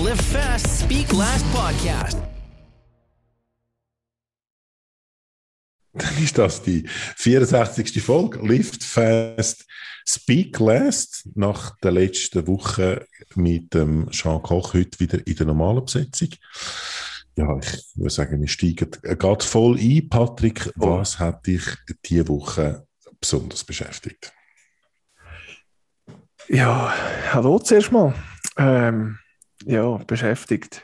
Live Fast, Speak Last Podcast. Dann ist das die 64. Folge Live Fast, Speak Last. Nach der letzten Woche mit dem Jean Koch heute wieder in der normalen Besetzung. Ja, ich würde sagen, wir steigen gerade voll ein. Patrick, was hat dich diese Woche besonders beschäftigt? Ja, hallo zuerst mal. Ja, beschäftigt.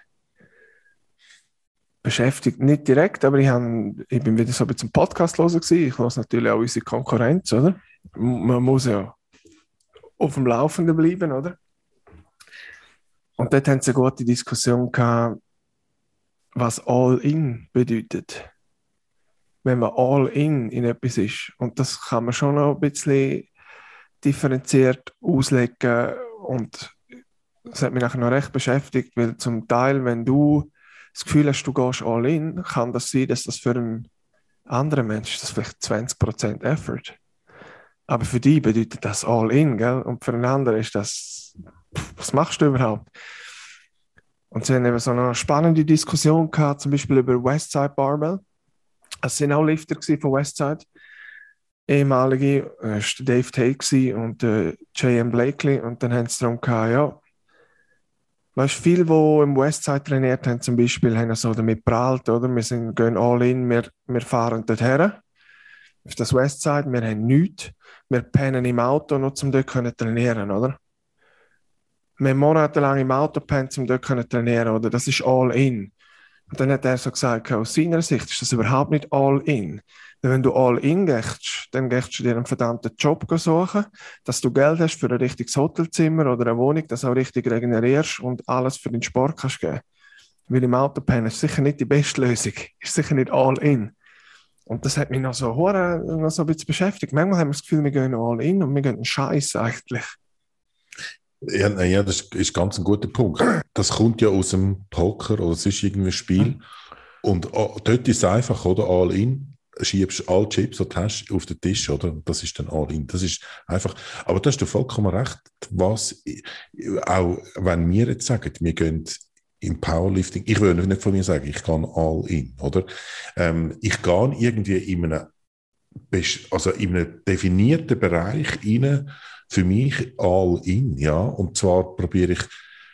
Beschäftigt nicht direkt, aber ich bin wieder so ein bisschen Podcast hören gewesen. Ich höre natürlich auch unsere Konkurrenz, oder? Man muss ja auf dem Laufenden bleiben, oder? Und dort haben sie eine gute Diskussion gehabt, was All-In bedeutet. Wenn man All-In in etwas ist. Und das kann man schon noch ein bisschen differenziert auslegen. Und das hat mich nachher noch recht beschäftigt, weil zum Teil, wenn du das Gefühl hast, du gehst all in, kann das sein, dass das für einen anderen Menschen das vielleicht 20% Effort. Aber für dich bedeutet das all in, gell? Und für einen anderen ist das, was machst du überhaupt? Und sie haben eben so eine spannende Diskussion gehabt, zum Beispiel über Westside Barbell. Es sind auch Lifter von Westside. Ehemalige, das war Dave Tate und J.M. Blakely. Und dann haben sie darum gehabt, ja, weißt du, viele, die im Westside trainiert haben, zum Beispiel, haben so damit prahlt, oder? Wir gehen all in, wir fahren dorthin, auf das Westside, wir haben nichts, wir pennen im Auto, nur um dort zu trainieren, oder? Wir haben monatelang im Auto pennt, um dort zu trainieren, oder? Das ist all in. Und dann hat er so gesagt, aus seiner Sicht ist das überhaupt nicht all in. Weil wenn du all in gehst, dann gehst du dir einen verdammten Job suchen, dass du Geld hast für ein richtiges Hotelzimmer oder eine Wohnung, das auch richtig regenerierst und alles für den Sport kannst geben. Weil im Auto pennen ist sicher nicht die beste Lösung. Ist sicher nicht all in. Und das hat mich noch so ein bisschen beschäftigt. Manchmal haben wir das Gefühl, wir gehen all in und wir gehen einen Scheiß eigentlich. Ja, das ist ganz ein guter Punkt. Das kommt ja aus dem Poker oder sonst irgendwie ein Spiel. Und dort ist es einfach, oder? All in. Schiebst alle Chips, die du hast, auf den Tisch, oder? Das ist dann all in. Das ist einfach, aber da hast du vollkommen recht, was, auch wenn wir jetzt sagen, wir gehen im Powerlifting, ich würde nicht von mir sagen, ich gehe all in, oder? Ich gehe irgendwie in einem definierten Bereich rein, für mich all in, ja, und zwar probiere ich,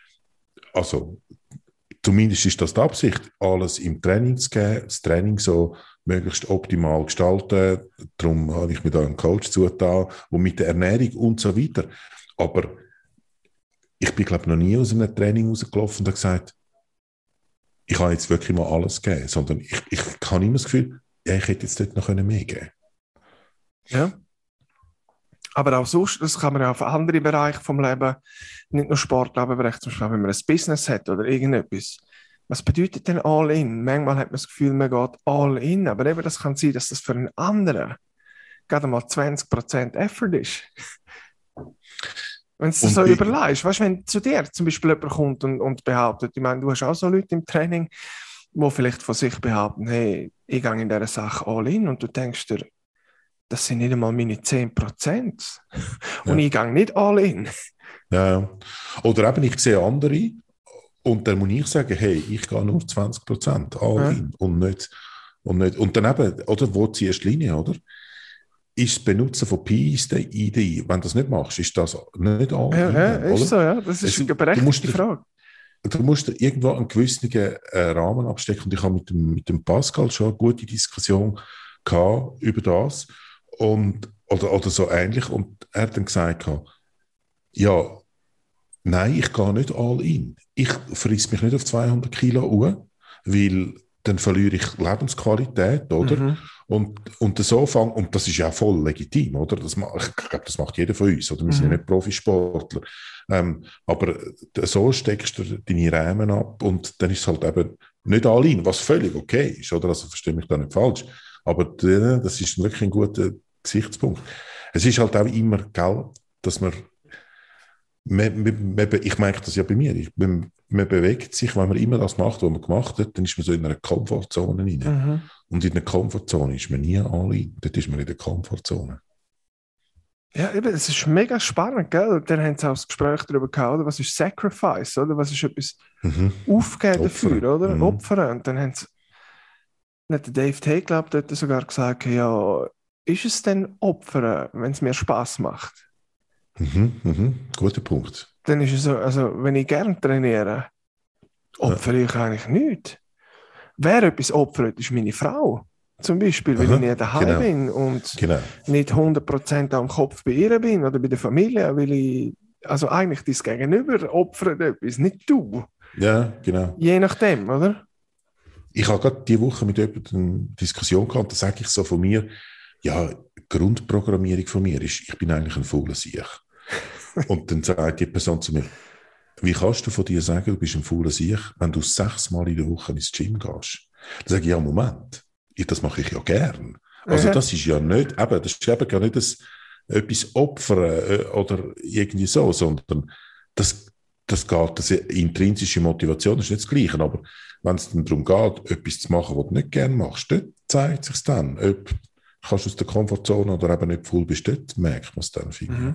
also, zumindest ist das die Absicht, alles im Training zu geben, das Training so möglichst optimal gestalten. Darum habe ich mir da einen Coach zugetan und mit der Ernährung und so weiter. Aber ich bin, glaube ich, noch nie aus einem Training rausgelaufen und habe gesagt, ich habe jetzt wirklich mal alles gegeben, sondern ich habe immer das Gefühl, ja, ich hätte jetzt dort noch mehr geben. Ja. Aber auch sonst, das kann man ja auf andere Bereiche vom Leben, nicht nur Sport, aber vielleicht zum Beispiel, wenn man ein Business hat oder irgendetwas. Was bedeutet denn all in? Manchmal hat man das Gefühl, man geht all in, aber eben das kann sein, dass das für einen anderen gerade mal 20% Effort ist. Wenn du so überlegst, weißt du, wenn zu dir zum Beispiel jemand kommt und behauptet, ich meine, du hast auch so Leute im Training, die vielleicht von sich behaupten, hey, ich gehe in dieser Sache all in und du denkst dir, das sind nicht einmal meine 10%. Und ich gehe nicht all in. Ja. Oder eben, ich sehe andere und dann muss ich sagen, hey, ich gehe nur 20% all in und nicht. Und dann eben, oder, wo ziehst du die Linie, oder? Ist das Benutzen von PID, wenn du das nicht machst, ist das nicht all in. Ja, ist so, ja. Das ist eine berechtigte Frage. Du musst dir irgendwo einen gewissen Rahmen abstecken. Und ich habe mit dem Pascal schon eine gute Diskussion gehabt über das. Oder so ähnlich. Und er hat dann gesagt, ja, nein, ich gehe nicht all in. Ich friss mich nicht auf 200 Kilo Uhr, weil dann verliere ich Lebensqualität, oder? Mhm. Und so fangen, und das ist ja voll legitim, oder? Ich glaube, das macht jeder von uns, oder? Wir sind ja nicht Profisportler. Aber so steckst du deine Rahmen ab und dann ist es halt eben nicht all in, was völlig okay ist, oder? Also verstehe mich da nicht falsch. Aber das ist wirklich ein guter Gesichtspunkt. Es ist halt auch immer, gell, dass ich merke das ja bei mir. Man bewegt sich, wenn man immer das macht, was man gemacht hat, dann ist man so in einer Komfortzone rein. Mhm. Und in der Komfortzone ist man nie all in. Dort ist man in der Komfortzone. Ja, eben, es ist mega spannend, gell? Und dann haben sie auch das Gespräch darüber gehabt, oder? Was ist Sacrifice, oder? Was ist etwas Mhm. aufgeben Opfern. dafür, oder? Mhm. Opfern. Und dann hat der Dave Tate, glaube ich, dort sogar gesagt, ja, ist es denn Opfern, wenn es mir Spaß macht? Mhm. Mhm. Guter Punkt. Dann ist es so, also wenn ich gerne trainiere, opfere ich eigentlich nichts. Wer etwas opfert, ist meine Frau. Zum Beispiel, weil ich Aha. nicht daheim Genau. bin und Genau. nicht 100% am Kopf bei ihr bin oder bei der Familie, weil ich, also eigentlich dein Gegenüber opfert etwas, nicht du. Ja, genau. Je nachdem, oder? Ich habe gerade diese Woche mit jemandem eine Diskussion gehabt, da sage ich so von mir, ja, die Grundprogrammierung von mir ist, ich bin eigentlich ein fauler Siech. Und dann sagt die Person zu mir, wie kannst du von dir sagen, du bist ein fauler Siech, wenn du 6-mal in der Woche ins Gym gehst? Dann sage ich, ja, Moment, das mache ich ja gern. Also Aha. das ist ja nicht, eben, das ist eben gar nicht etwas opfern oder irgendwie so, sondern das geht, das intrinsische Motivation ist nicht das Gleiche, aber wenn es dann darum geht, etwas zu machen, was du nicht gerne machst, dort zeigt sich dann, ob kannst du aus der Komfortzone oder eben nicht voll bist, dort merkt man es dann viel. Mhm.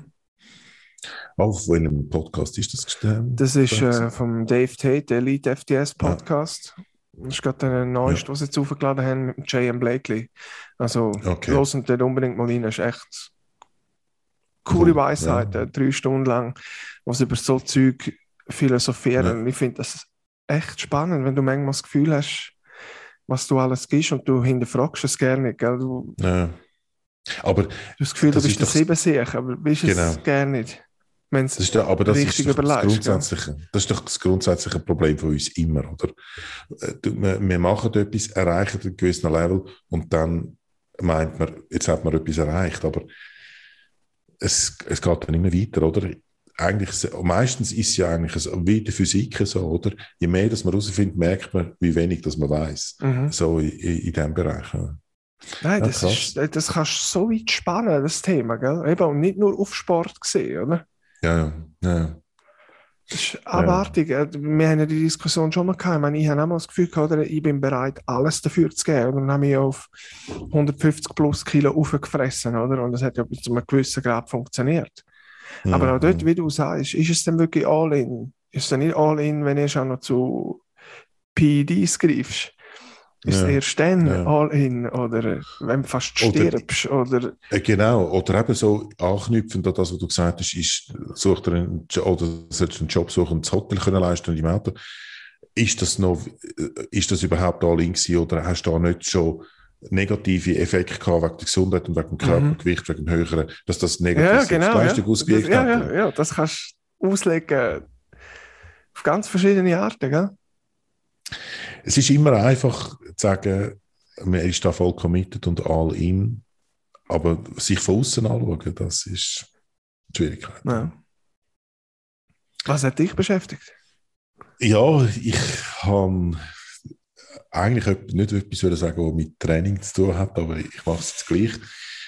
Auf welchem Podcast ist das gestellt? Das ist vom Dave Tate, der Elite FDS Podcast. Das ist gerade der neueste, was sie jetzt aufgeladen haben mit J.M. Blakely. Also, Okay. hören dort unbedingt mal rein. Das ist echt coole Cool, Weisheiten, ja. 3 Stunden lang, was über so Zeug philosophieren. Ja. Ich finde das echt spannend, wenn du manchmal das Gefühl hast, was du alles gibst und du hinterfragst es gerne. Gell? Du Ja. Aber hast das Gefühl, du das bist ist der doch, Siebensieg, aber bist genau. es gerne nicht. Wenn es Aber das ist richtig doch das überlegst. Gell? grundsätzliche, das ist doch das grundsätzliche Problem von uns immer, oder? Wir machen etwas, erreichen einen gewissen Level und dann meint man, jetzt hat man etwas erreicht, aber es geht dann immer weiter, oder? Eigentlich, meistens ist es ja eigentlich so, wie in der Physik so, oder? Je mehr dass man herausfindet, merkt man, wie wenig dass man weiß. Mhm. So in diesem Bereich. Ja. Nein, Ja, das kannst du so weit spannen, das Thema. Gell? Eben, und nicht nur auf Sport gesehen, oder? Ja. Das ist abartig. Wir haben ja die Diskussion schon mal gehabt. Ich meine, ich habe auch mal das Gefühl gehabt, oder, ich bin bereit, alles dafür zu geben. Und dann habe ich auf 150 plus Kilo aufgefressen, oder? Und das hat ja bis zu einem gewissen Grad funktioniert. Aber auch dort, wie du sagst, ist es dann wirklich all-in? Ist es dann nicht all-in, wenn du schon noch zu PEDs greifst? Ist es erst dann all-in? Oder wenn du fast stirbst? Oder genau. Oder eben so anknüpfend an das, was du gesagt hast, ist, such dir einen sollst einen Job suchen und das Hotel können leisten und im Auto. Ist das überhaupt all-in gewesen, oder hast du da nicht schon negative Effekte gehabt wegen der Gesundheit und wegen dem Körpergewicht, wegen dem höheren, dass das negativ Leistung ausgewirkt hat? Ja, das kannst du auslegen auf ganz verschiedene Arten, gell? Es ist immer einfach zu sagen, man ist da voll committed und all in, aber sich von außen anschauen, das ist die Schwierigkeit. Ja. Was hat dich beschäftigt? Ja, ich habe eigentlich nicht etwas sagen, was mit Training zu tun hat, aber ich mache es jetzt gleich.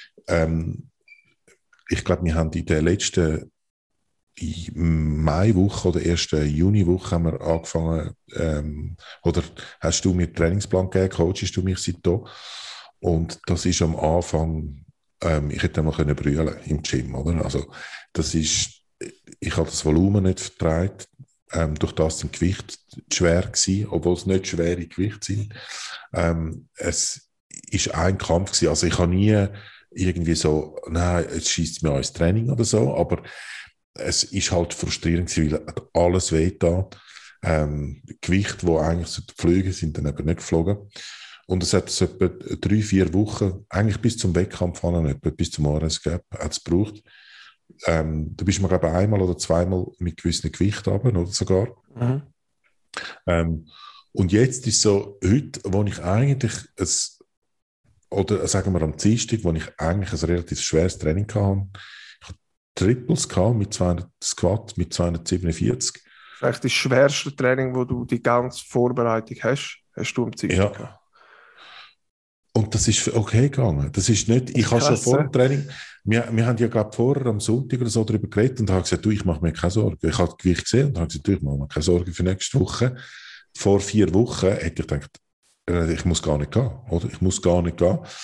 Ich glaube, wir haben in der letzten Maiwoche oder ersten Juniwoche haben wir angefangen, oder hast du mir den Trainingsplan gegeben, coachst du mich seitdem. Und das ist am Anfang, ich hätte mal brüllen im Gym, oder? Also, ich habe das Volumen nicht vertragen, durch das sind Gewicht schwer gewesen, obwohl es nicht schwere Gewichte sind. Es ist ein Kampf gewesen. Also, ich habe nie irgendwie so, nein, jetzt schießt mir ins Training oder so, aber es ist halt frustrierend gewesen, weil alles wehgetan. Gewichte, die eigentlich fliegen, sind dann eben nicht geflogen. Und es hat etwa 3-4 Wochen, eigentlich bis zum Wettkampf an, bis zum RS-Gap, hat es gebraucht. Da bist du mir, glaube ich, einmal oder zweimal mit gewissen Gewichten runter, oder sogar. Mhm. Und jetzt ist so, heute, wo ich eigentlich oder sagen wir am Dienstag, wo ich eigentlich ein relativ schweres Training hatte, ich hatte Triples mit 200 Squat, mit 247. Vielleicht das schwerste Training, wo du die ganze Vorbereitung hast du am Dienstag gehabt. Und das ist okay gegangen. Das ist nicht, ich habe schon vor dem Training, wir haben ja, glaube ich, vorher am Sonntag oder so darüber geredet und habe gesagt, du, ich mache mir keine Sorgen. Ich habe das Gewicht gesehen und habe gesagt, du, ich mache mir keine Sorgen für nächste Woche. Vor 4 Wochen hätte ich gedacht, ich muss gar nicht gehen, oder? Ich muss gar nicht gehen.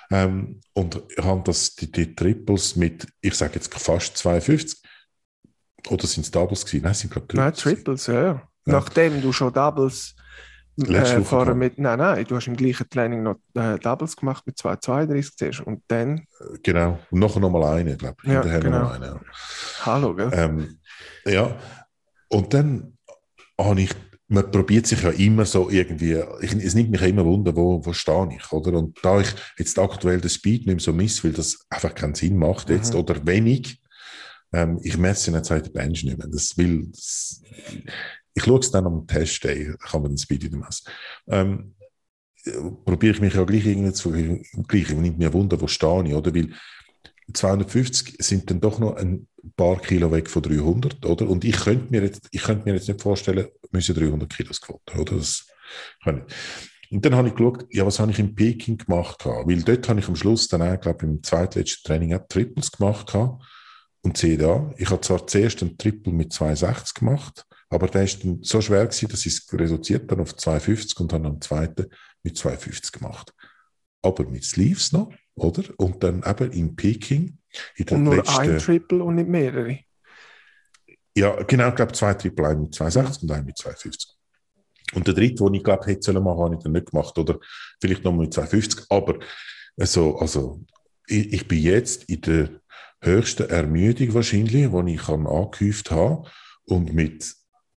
Und habe die Triples mit, ich sage jetzt fast 52, oder sind es Doubles gewesen? Nein, sind glaube Nein, Triples. Triples, ja. Nachdem du schon Doubles Letzte Woche vorher gehabt. nein, du hast im gleichen Training noch Doubles gemacht mit 2,32 zuerst und dann, Genau. Und nachher nochmal eine, glaube ich. ja, Hinterher genau. nochmal eine. Ja. Hallo, gell? Ja. Und dann habe ich, man probiert sich ja immer so irgendwie, es nimmt mich immer Wunder, wo stehe ich, oder? Und da ich jetzt aktuell den Speed nicht mehr so miss, weil das einfach keinen Sinn macht jetzt, oder wenig, ich messe jetzt halt den Bench nicht mehr. Ich schaue es dann am Testday, kann man den Speed wieder messen. Probiere ich mich ja gleich irgendwie zu vergleichen. Nimmt mir Wunder, wo stehe ich, oder? Weil 250 sind dann doch noch ein paar Kilo weg von 300, oder? Und ich könnte mir jetzt nicht vorstellen, müssen 300 Kilo Quote, oder? Das kann ich. Und dann habe ich geschaut, ja, was habe ich im Peking gemacht? Weil dort habe ich am Schluss dann auch, glaube ich, im zweitletzten Training auch Triples gemacht. Und sehe da, ich habe zwar zuerst einen Triple mit 260 gemacht, aber der ist dann so schwer gewesen, dass ich es reduziert dann auf 250 und dann am zweiten mit 250 gemacht. Aber mit Sleeves noch, oder? Und dann eben in Peking. Und nur ein Triple und nicht mehrere? Ja, genau, ich glaube 2 Triple, einen mit 260 und einen mit 250. Und der dritte, den ich glaube, hätte sollen machen, habe ich dann nicht gemacht. Oder vielleicht nochmal mit 250. Aber also ich bin jetzt in der höchsten Ermüdung wahrscheinlich, die ich angehäuft habe. Und mit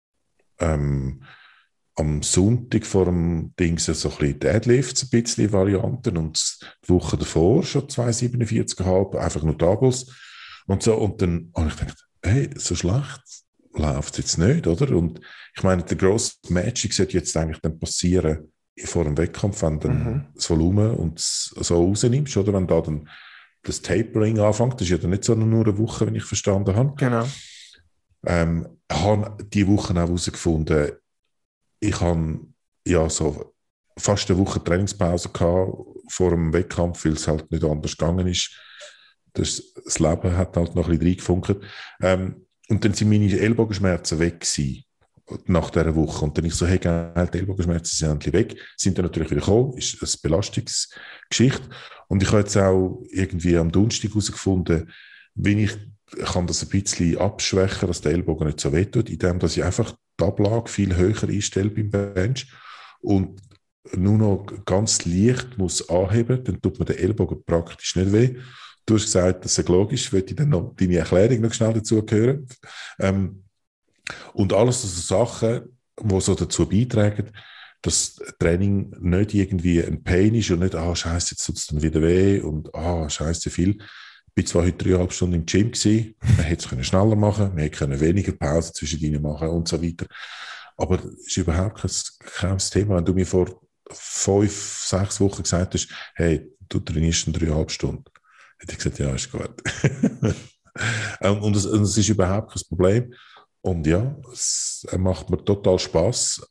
am Sonntag vor dem Ding so ein bisschen Deadlifts, ein bisschen Varianten und die Woche davor schon 2,47,5, einfach nur Doubles und so. Und dann habe ich gedacht, hey, so schlecht läuft es jetzt nicht, oder? Und ich meine, der grosse Matching sollte jetzt eigentlich dann passieren vor dem Wettkampf, wenn dann das Volumen und so rausnimmst, oder? Wenn da dann das Tapering anfängt, das ist ja dann nicht so nur eine Woche, wenn ich verstanden habe. Genau. Habe diese Woche auch herausgefunden, ich habe ja so fast eine Woche Trainingspause gehabt vor dem Wettkampf, weil es halt nicht anders gegangen ist. Das Leben hat halt noch ein bisschen reingefunkt. Und dann sind meine Ellbogenschmerzen weg gewesen, nach dieser Woche. Und dann ich so, hey, geil, die Ellbogenschmerzen sind endlich weg. Sind dann natürlich wieder gekommen, ist eine Belastungsgeschichte. Und ich habe jetzt auch irgendwie am Donnerstag herausgefunden, wie ich kann das ein bisschen abschwächen, dass der Ellbogen nicht so wehtut, indem dass ich einfach die Ablage viel höher einstelle beim Bench und nur noch ganz leicht muss anheben, dann tut mir der Ellbogen praktisch nicht weh. Du hast gesagt, das ist logisch, würde ich dann noch deine Erklärung noch schnell dazu hören. Und alles das so Sachen, die so dazu beitragen, dass Training nicht irgendwie ein Pain ist und nicht, scheiße, jetzt tut es dann wieder weh und scheiße viel. Ich war zwar heute 3,5 Stunden im Gym gewesen, man hätte es schneller machen, man hätte weniger Pause zwischendrin machen und so weiter. Aber es ist überhaupt kein Thema. Wenn du mir vor 5, 6 Wochen gesagt hast, hey, du trainierst in 3,5 Stunden, hätte ich gesagt, ja, ist gut. und es ist überhaupt kein Problem. Und ja, es macht mir total Spass.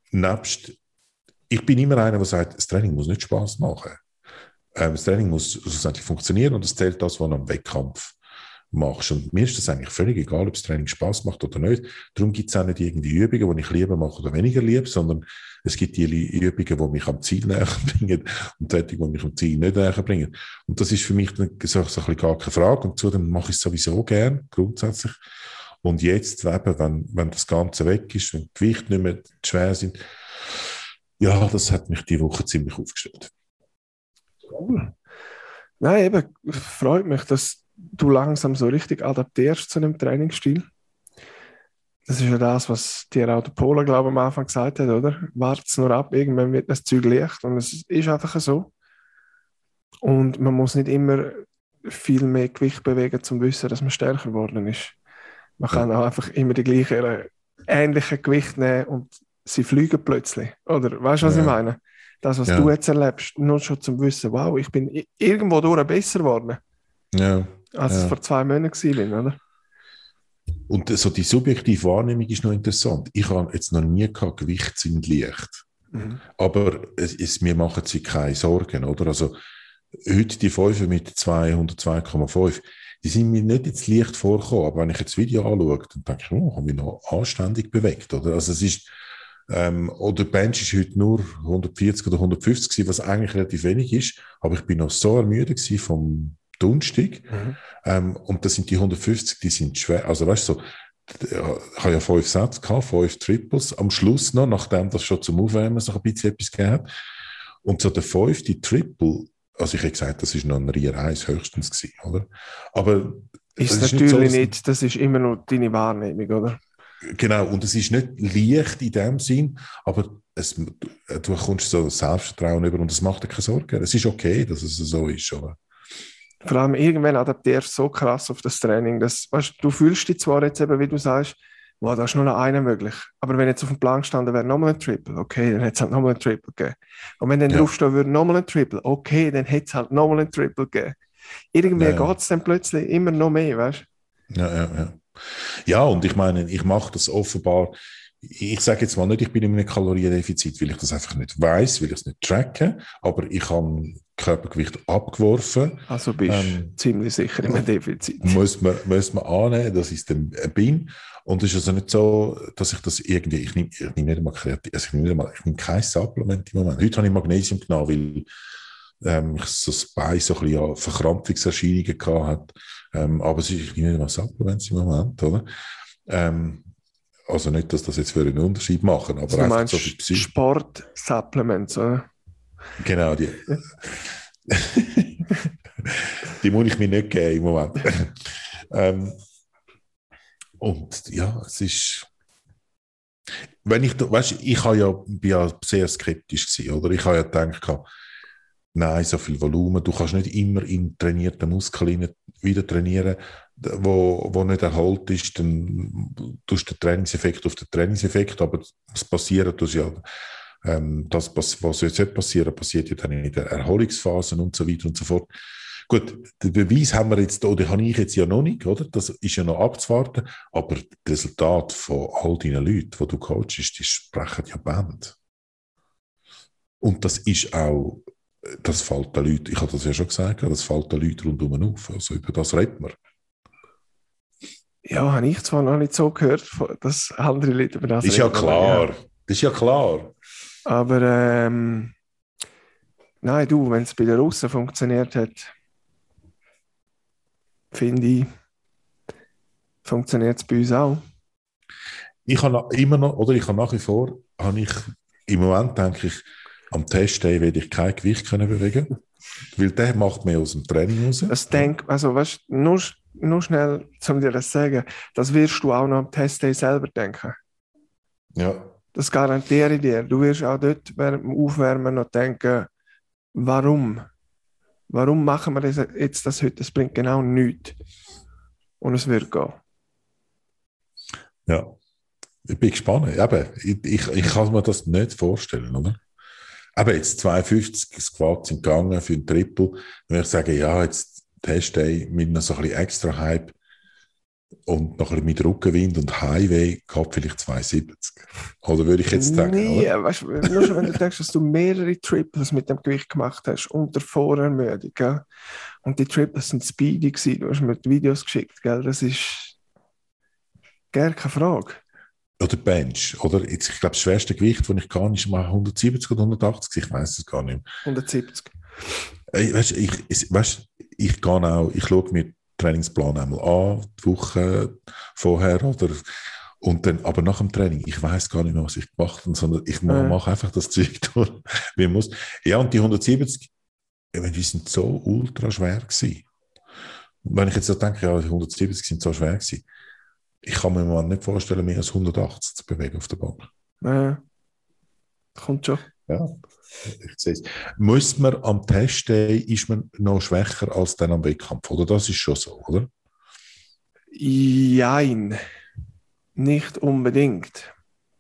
Ich bin immer einer, der sagt, das Training muss nicht Spass machen. Das Training muss schlussendlich funktionieren und es zählt das, was du am Wettkampf machst. Und mir ist das eigentlich völlig egal, ob das Training Spaß macht oder nicht. Darum gibt es auch nicht irgendwie Übungen, die ich lieber mache oder weniger liebe, sondern es gibt die Übungen, die mich am Ziel näher bringen und die, die mich am Ziel nicht näher bringen. Und das ist für mich so ein bisschen gar keine Frage. Und zudem mache ich es sowieso gern, grundsätzlich. Und jetzt, eben, wenn das Ganze weg ist, wenn die Gewichte nicht mehr schwer sind, ja, das hat mich die Woche ziemlich aufgestellt. Cool. Nein, eben, freut mich, dass du langsam so richtig adaptierst zu einem Trainingsstil. Das ist ja das, was dir auch der Polo, glaube ich, am Anfang gesagt hat, oder? Wart's nur ab, irgendwann wird das Zeug leicht und es ist einfach so. Und man muss nicht immer viel mehr Gewicht bewegen, um zu wissen, dass man stärker geworden ist. Man kann auch einfach immer die gleichen, ähnlichen Gewicht nehmen und sie fliegen plötzlich. Oder weißt du, was ich meine? Das, was du jetzt erlebst, nur schon zum Wissen, wow, ich bin irgendwo durch besser geworden, als es vor 2 Monaten war, oder? Und so die subjektive Wahrnehmung ist noch interessant. Ich habe jetzt noch nie gehabt, Gewicht sind leicht. Aber mir machen sie keine Sorgen, oder? Also heute die 5 mit 202,5, die sind mir nicht jetzt leicht vorgekommen, aber wenn ich jetzt das Video anschaue, dann denke ich, habe ich noch anständig bewegt, oder? Also es ist Oder Bench ist heute nur 140 oder 150 gewesen, was eigentlich relativ wenig ist. Aber ich bin noch so ermüdet gewesen vom Donnerstag. Und das sind die 150, die sind schwer. Also weißt du, so, ich habe ja 5 Sätze gehabt, 5 Triples. Am Schluss noch, nachdem das schon zum Aufwärmen so ein bisschen etwas gegeben hat. Und so der 5. Triple, also ich hätte gesagt, das ist noch ein Rier 1 höchstens gewesen, oder? Aber ist das natürlich ist nicht, das ist immer noch deine Wahrnehmung, oder? Genau, und es ist nicht leicht in dem Sinn, aber du kommst so Selbstvertrauen über und es macht dir keine Sorgen. Es ist okay, dass es so ist, oder? Vor allem irgendwann adaptierst du so krass auf das Training, dass, weißt, du fühlst dich zwar jetzt eben, wie du sagst, wow, da ist nur noch einer möglich, aber wenn jetzt auf dem Plan gestanden wäre, nochmal ein Triple, okay, dann hätte es halt nochmal ein Triple gegeben. Und wenn dann draufstehen würde, nochmal ein Triple, okay, dann hätte es halt nochmal ein Triple gegeben. Irgendwie geht es dann plötzlich immer noch mehr, weißt du? Ja. Ja, und ich meine, ich mache das offenbar, ich sage jetzt mal nicht, ich bin in einem Kaloriendefizit, weil ich das einfach nicht weiß, weil ich es nicht tracke, aber ich habe Körpergewicht abgeworfen. Also bist du ziemlich sicher in einem Defizit. Muss man annehmen, dass ich es dann bin. Und es ist also nicht so, dass ich das irgendwie, ich nehme nicht einmal kreativ, also ich nehme kein Supplement im Moment. Heute habe ich Magnesium genommen, weil ich so das Bein so ein bisschen Verkrampfungserscheinungen gehabt hat. Aber ich nehme nicht einmal Supplements im Moment, oder? Also nicht, dass das jetzt für einen Unterschied machen, aber also einfach so für Sport-Supplements, oder? Genau, die. Die muss ich mir nicht geben im Moment. Und ja, es ist. Wenn ich, weißt, ich bin ja sehr skeptisch gewesen, oder? Ich habe ja gedacht, nein, so viel Volumen, du kannst nicht immer in trainierten Muskeln wieder trainieren, wo nicht erholt ist, dann tust du den Trainingseffekt auf den Trainingseffekt, aber es passiert ja. Das, was jetzt passiert, passiert ja dann in den Erholungsphasen und so weiter und so fort. Gut, den Beweis haben wir jetzt, oder habe ich jetzt ja noch nicht, oder? Das ist ja noch abzuwarten, aber das Resultat von all deinen Leuten, die du coachst, die sprechen ja Bände. Und das ist auch, das fällt den Leuten, ich habe das ja schon gesagt, das fällt den Leuten rundum auf, also über das redet man. Ja, habe ich zwar noch nicht so gehört, dass andere Leute über das reden. Ist ja klar, das ist ja klar. Aber nein, du, wenn es bei den Russen funktioniert hat, finde ich, funktioniert es bei uns auch. Ich habe immer noch, oder ich habe nach wie vor, im Moment denke ich, am Testday werde ich kein Gewicht können bewegen, weil der macht mehr aus dem Training raus. Also weißt, nur schnell, um dir das zu sagen, das wirst du auch noch am Testday selber denken. Ja. Das garantiere ich dir. Du wirst auch dort während dem Aufwärmen noch denken, warum? Warum machen wir das jetzt das heute? Das bringt genau nichts. Und es wird gehen. Ja, ich bin gespannt. Eben, ich kann mir das nicht vorstellen, oder? Aber jetzt 52 Squats sind gegangen für ein Triple. Dann würde ich sagen, ja, jetzt Testday mit noch so ein bisschen extra Hype und noch ein bisschen mit Rückenwind und Highway gehabt vielleicht 270. Oder würde ich jetzt sagen? Nee, oder? weißt, nur schon wenn du denkst, dass du mehrere Triples mit dem Gewicht gemacht hast unter Vorermüdung, gell? Und die Triples sind speedy gewesen, du hast mir die Videos geschickt, gell? Das ist gar keine Frage. Oder Bench, oder? Jetzt, ich glaube, das schwerste Gewicht, das ich gar nicht mal 170 oder 180, ich weiß es gar nicht mehr. 170. Ich schaue mir den Trainingsplan einmal an, die Woche vorher, oder? Und dann, aber nach dem Training, ich weiß gar nicht mehr, was ich gemacht habe, sondern ich mache einfach das Zeug durch, wie man muss. Ja, und die 170, die sind so ultra schwer gewesen. Wenn ich jetzt so denke, ja, die 170 sind so schwer gewesen, ich kann mir mal nicht vorstellen, mehr als 180 zu bewegen auf der Bank. Kommt schon. Ja, ich sehe es. Muss man am Testday, ist man noch schwächer als dann am Wettkampf, oder? Das ist schon so, oder? Jein. Nicht unbedingt.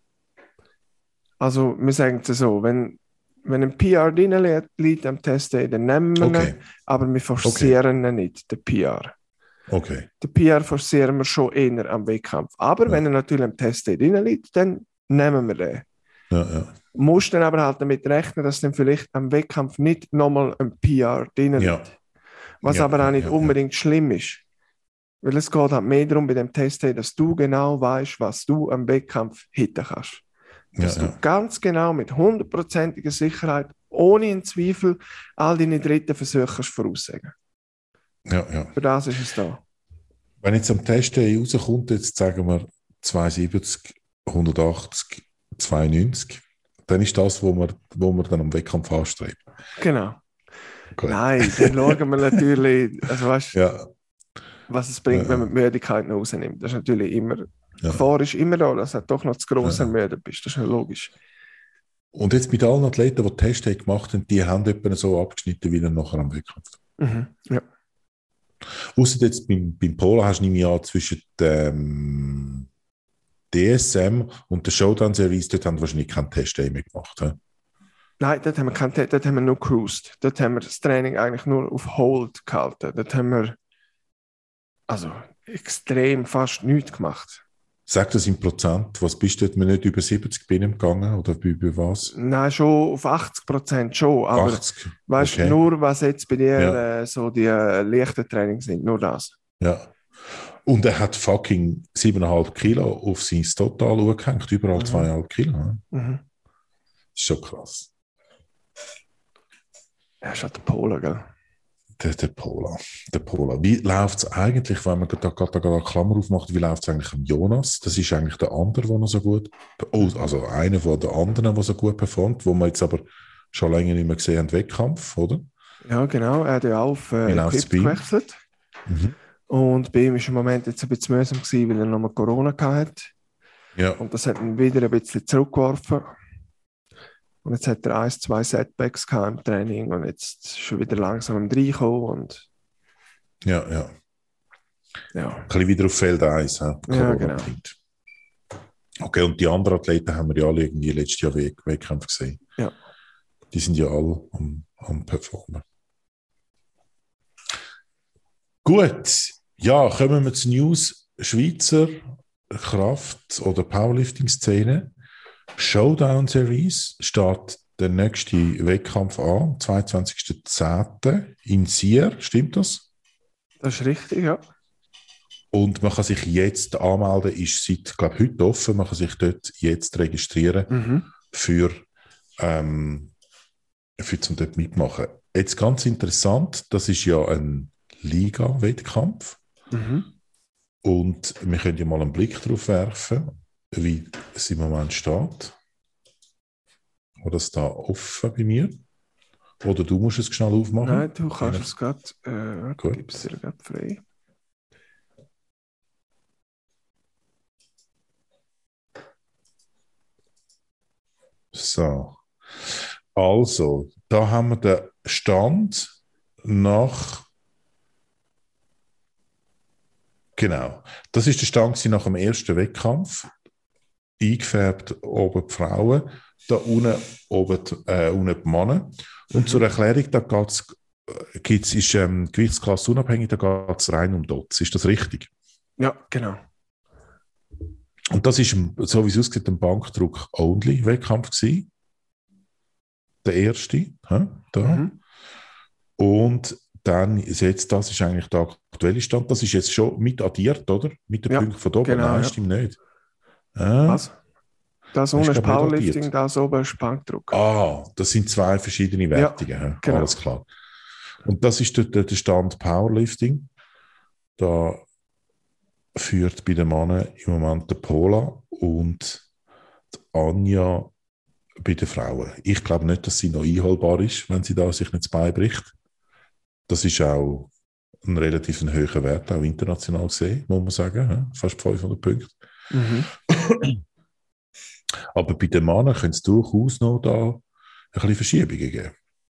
Also, wir sagen es so, wenn ein PR drin liegt am Testday, dann nehmen wir ihn, aber wir forcieren ihn nicht, den PR. Okay. Den PR forcieren wir schon eher am Wettkampf. Aber wenn er natürlich am Testday drin liegt, dann nehmen wir den. Ja. Musst dann aber halt damit rechnen, dass dann vielleicht am Wettkampf nicht nochmal ein PR drin liegt. Was aber auch nicht unbedingt schlimm ist. Weil es geht halt mehr darum bei dem Testday, dass du genau weißt, was du am Wettkampf hitten kannst. Dass Ja, du ganz genau mit 100%iger Sicherheit, ohne einen Zweifel, all deine dritten Versuche kannst voraussagen. ja. Für das ist es da. Wenn jetzt am Test rauskommt, jetzt sagen wir 270, 180, 92, dann ist das, wo wir dann am Wettkampf anstreben. Genau. Gut. Nein, dann schauen wir natürlich, also weißt, Ja, was es bringt, wenn man die Müdigkeit noch rausnimmt. Das ist natürlich immer, die ja. Gefahr ist immer da, dass du doch noch zu gross Ja. ermüdet bist. Das ist ja logisch. Und jetzt mit allen Athleten, die Tests gemacht haben, die haben etwa so abgeschnitten wie dann nachher am Wettkampf. Ja. Ausser jetzt beim Polo hast du nicht mehr zwischen dem DSM und der Showdown Series, dort haben wir wahrscheinlich keinen Test mehr gemacht. He? Nein, dort haben wir keinen dort haben wir nur cruised. Dort haben wir das Training eigentlich nur auf Hold gehalten. Dort haben wir also extrem fast nichts gemacht. Sag das in Prozent. Was bist du dort nicht über 70 Binnen gegangen oder über was? Nein, schon auf 80% schon. Aber 80. weißt du, Okay. nur was jetzt bei dir Ja. so die leichten Trainings sind, nur das. Ja. Und er hat fucking 7,5 Kilo auf sein Total angehängt, überall 2,5 Kilo. Ne? Mhm. Das ist schon krass. Er ist halt der Pole, gell? Der Pola. Wie läuft es eigentlich, wenn man da gerade eine Klammer aufmacht, wie läuft es eigentlich am Jonas? Das ist eigentlich der andere, der noch so gut, also einer von den anderen, der so gut performt, wo wir jetzt aber schon länger nicht mehr gesehen haben, Wettkampf, oder? Ja, genau. Er hat ja auch auf Wie läuft's Equip bei ihm? gewechselt. Mhm. Und bei ihm war im Moment jetzt ein bisschen mühsam gewesen, weil er nochmal Corona hatte. Ja, Und das hat ihn wieder ein bisschen zurückgeworfen. Und jetzt hat er 1, 2 Setbacks gehabt im Training und jetzt ist schon wieder langsam am Reinkommen und ja. ja. Ein bisschen wieder auf Feld 1, Ja, Corona-bedingt. Okay, und die anderen Athleten haben wir ja alle irgendwie letztes Jahr Wettkämpfe gesehen. Ja. Die sind ja alle am Performen. Gut, ja, kommen wir zur News. Schweizer Kraft- oder Powerlifting-Szene. Showdown Series steht der nächste Wettkampf an, am 22.10. in Sierre, stimmt das? Das ist richtig, ja. Und man kann sich jetzt anmelden, ist seit, glaube ich, heute offen, man kann sich dort jetzt registrieren für zum dort mitmachen. Jetzt ganz interessant, das ist ja ein Liga-Wettkampf und wir können ja mal einen Blick darauf werfen, wie es im Moment steht. Oder ist da offen bei mir? Oder du musst es schnell aufmachen? Nein, du kannst es gerade, Gut. gib es dir gerade frei. So. Also, da haben wir den Stand nach. Genau. Das ist der Stand nach dem ersten Wettkampf. Eingefärbt oben die Frauen, da unten die Männer. Und zur Erklärung, da ist Gewichtsklasse unabhängig, da geht es rein um Dots. Ist das richtig? Ja, genau. Und das ist, so wie es aussieht, ein Bankdruck-Only-Wettkampf gewesen. Der erste. Da. Und dann jetzt, das ist eigentlich der aktuelle Stand. Das ist jetzt schon mit addiert, oder? Mit den Punkten von oben. Genau, Nein, ja. stimmt nicht. Was? Das unten ist glaub ich, nicht Powerlifting, addiert. das oben ist Bankdruck. Das sind zwei verschiedene Wertungen. genau. Alles klar. Und das ist der Stand Powerlifting. Da führt bei den Männern im Moment der Pola und die Anja bei den Frauen. Ich glaube nicht, dass sie noch einholbar ist, wenn sie da sich nicht beibricht. Das ist auch ein relativ hoher Wert, auch international gesehen, muss man sagen. Fast 500 Punkte. Aber bei den Männern könnte es durchaus noch da ein bisschen Verschiebungen geben.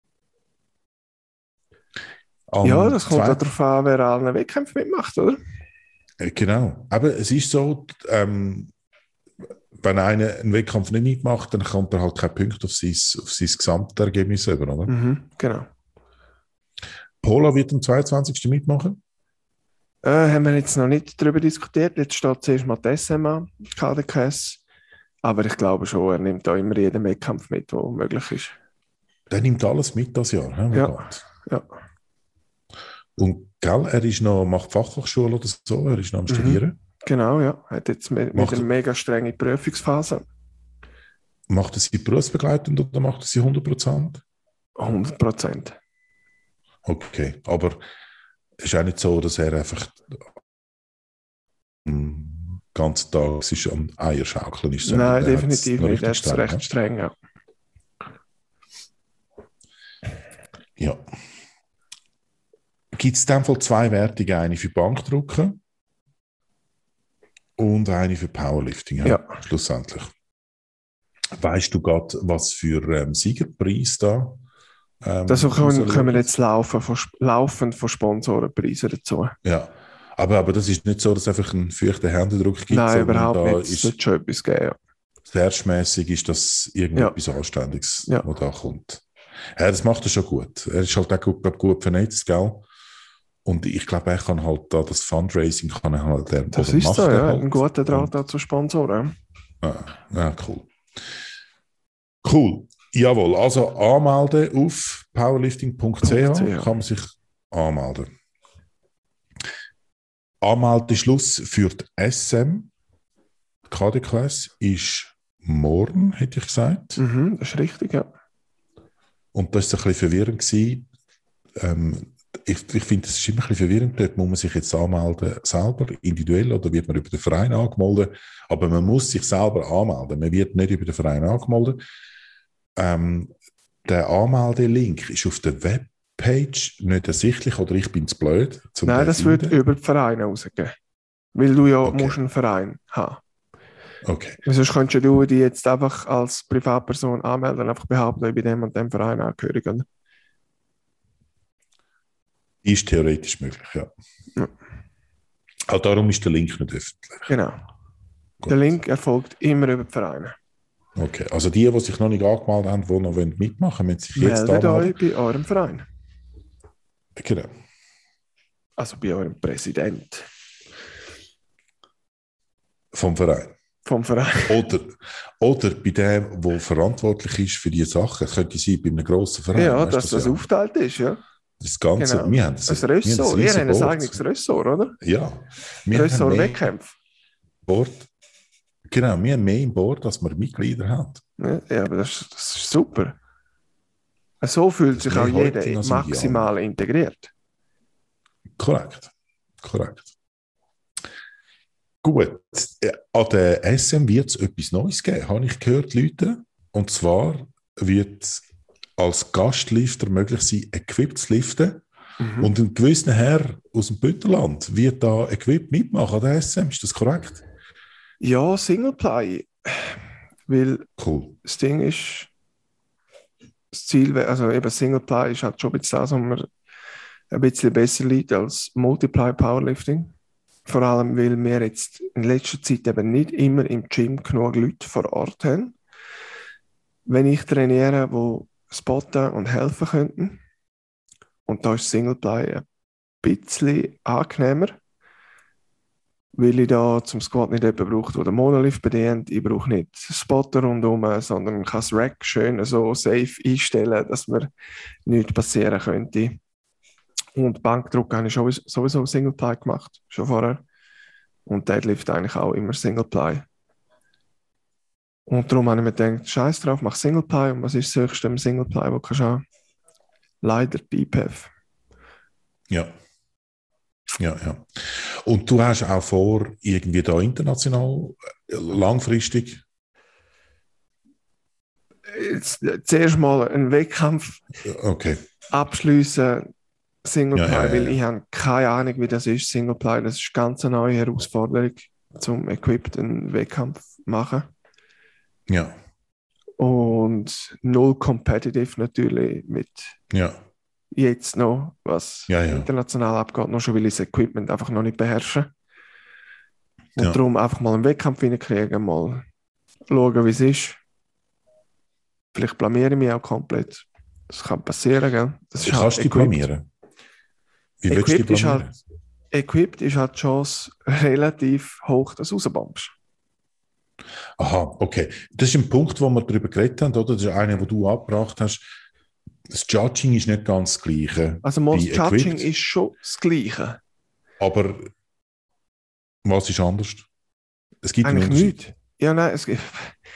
Ja, das kommt auch darauf an, wer allen Wettkämpfen mitmacht, oder? Genau. Aber es ist so, wenn einer einen Wettkampf nicht mitmacht, dann kommt er halt keinen Punkt auf sein Gesamtergebnis über, oder? Genau. Pola wird am 22. mitmachen? Haben wir jetzt noch nicht darüber diskutiert. Jetzt steht zuerst mal die SMA, KDKS. Aber ich glaube schon, er nimmt da immer jeden Wettkampf mit, der möglich ist. Der nimmt alles mit das Jahr. Ja. Und gell, macht Fachhochschule oder so, er ist noch am Studieren. Genau, ja. Er hat jetzt wieder eine mega strenge Prüfungsphase. Macht er sie berufsbegleitend oder macht er sie 100%? 100%. Okay, aber es ist auch nicht so, dass er einfach den ganzen Tag sich am Eierschaukeln ist, sondern Nein, der hat es definitiv noch nicht. Er richtig ist streng. recht streng, ja. Ja. Gibt es in dem Fall zwei Wertungen, eine für Bankdrücken und eine für Powerlifting, Ja. schlussendlich. Weißt du gerade, was für Siegerpreis da? Also können wir rausschaut? jetzt laufend von Sponsorenpreisen dazu. Ja, aber das ist nicht so, dass es einfach einen feuchten Händedruck gibt, Nein, sondern überhaupt da nicht. Es ist sollte schon etwas geben. Ja. erstmäßig ist das irgendetwas Anständiges, Ja. was da kommt. Ja, das macht er schon gut. Er ist halt auch gut vernetzt, gell? Und ich glaube, er kann halt da das Fundraising kann er halt Das ist so, ja. halt. Ein guter Draht da zu Sponsoren. Ja, cool. Cool. Jawohl, also anmelden auf powerlifting.ch kann man sich anmelden. Anmeldeschluss für die SM KD-Class ist morgen, hätte ich gesagt. Mhm, das ist richtig, ja. Und das war ein bisschen verwirrend gewesen. Ich finde, es ist immer ein bisschen verwirrend. Dort muss man sich jetzt anmelden, selber, individuell, oder wird man über den Verein angemeldet. Aber man muss sich selber anmelden. Man wird nicht über den Verein angemeldet. Der Anmeldelink ist auf der Webpage nicht ersichtlich, oder ich bin zu blöd. Nein, das wird über die Vereine rausgehen. Weil du ja musst einen Verein haben. Okay. Sonst könntest du dich jetzt einfach als Privatperson anmelden und einfach behaupten, ich bin dem und dem Verein angehörig. Oder? Ist theoretisch möglich, ja. Auch darum ist der Link nicht öffentlich. Genau. Gut. Der Link erfolgt immer über die Vereine. Okay, also die sich noch nicht angemeldet haben, die noch mitmachen wollen, sich jetzt meldet anmelden. euch bei eurem Verein. Genau. Also bei eurem Präsident. Vom Verein. Vom Verein. Oder bei dem, der verantwortlich ist für diese Sachen. Es könnte sein bei einem grossen Verein. Ja, weißt, dass das aufgeteilt ist, ja. Das Ganze, genau. Wir haben das, ein Ressort. Ihr habt ein eigenes Ressort, oder? Ja. Ressort-Wettkämpfe. Genau, wir haben mehr im Board, als wir Mitglieder haben. Ja, aber das ist super. So fühlt sich auch jeder maximal integriert. Korrekt. Gut, an der SM wird es etwas Neues geben, habe ich gehört, Leute. Und zwar wird es als Gastlifter möglich sein, Equip zu liften. Mhm. Und ein gewisser Herr aus dem Bündnerland wird da Equip mitmachen an der SM. Ist das korrekt? Ja, Singleplay. Weil cool. Das Ding ist, das Ziel, also eben Singleplay ist halt schon ein bisschen das, was mir ein bisschen besser liegt als Multiply Powerlifting. Vor allem, weil wir jetzt in letzter Zeit eben nicht immer im Gym genug Leute vor Ort haben. Wenn ich trainiere, die spotten und helfen könnten, und da ist Singleplay ein bisschen angenehmer, weil ich da zum Squat nicht jemanden brauche, der den Monolift bedient. Ich brauche nicht Spotter rundherum, sondern kann das Rack schön so safe einstellen, dass mir nichts passieren könnte. Und Bankdruck habe ich sowieso Singleplay gemacht, schon vorher. Und Deadlift eigentlich auch immer Singleplay. Und darum habe ich mir gedacht, scheiß drauf, mach Singleplay. Und was ist das höchste im Singleplay, wo du kannst haben? Leider DPF. Ja. Und du hast auch vor, irgendwie da international, langfristig? Zuerst mal einen Wettkampf abschliessen, Singleplay, weil ich habe keine Ahnung, wie das ist, Singleplay. Das ist eine ganz neue Herausforderung, zum Equipped einen Wettkampf zu machen. Ja. Und null competitive natürlich mit jetzt noch, was international abgeht, noch schon, weil ich das Equipment einfach noch nicht beherrsche. Und darum einfach mal einen Wettkampf hinkriegen, mal schauen, wie es ist. Vielleicht blamiere ich mich auch komplett. Das kann passieren, gell? Das ist kannst du dich blamieren? Wie willst du dich blamieren? Equipped ist halt die Chance relativ hoch, dass du rausbombst. Aha, okay. Das ist ein Punkt, wo wir darüber geredet haben, oder? Das ist einer, den du angebracht hast. Das Judging ist nicht ganz das Gleiche. Also das Judging ist schon das Gleiche. Aber was ist anders? Es gibt eigentlich nichts. Ja, nein,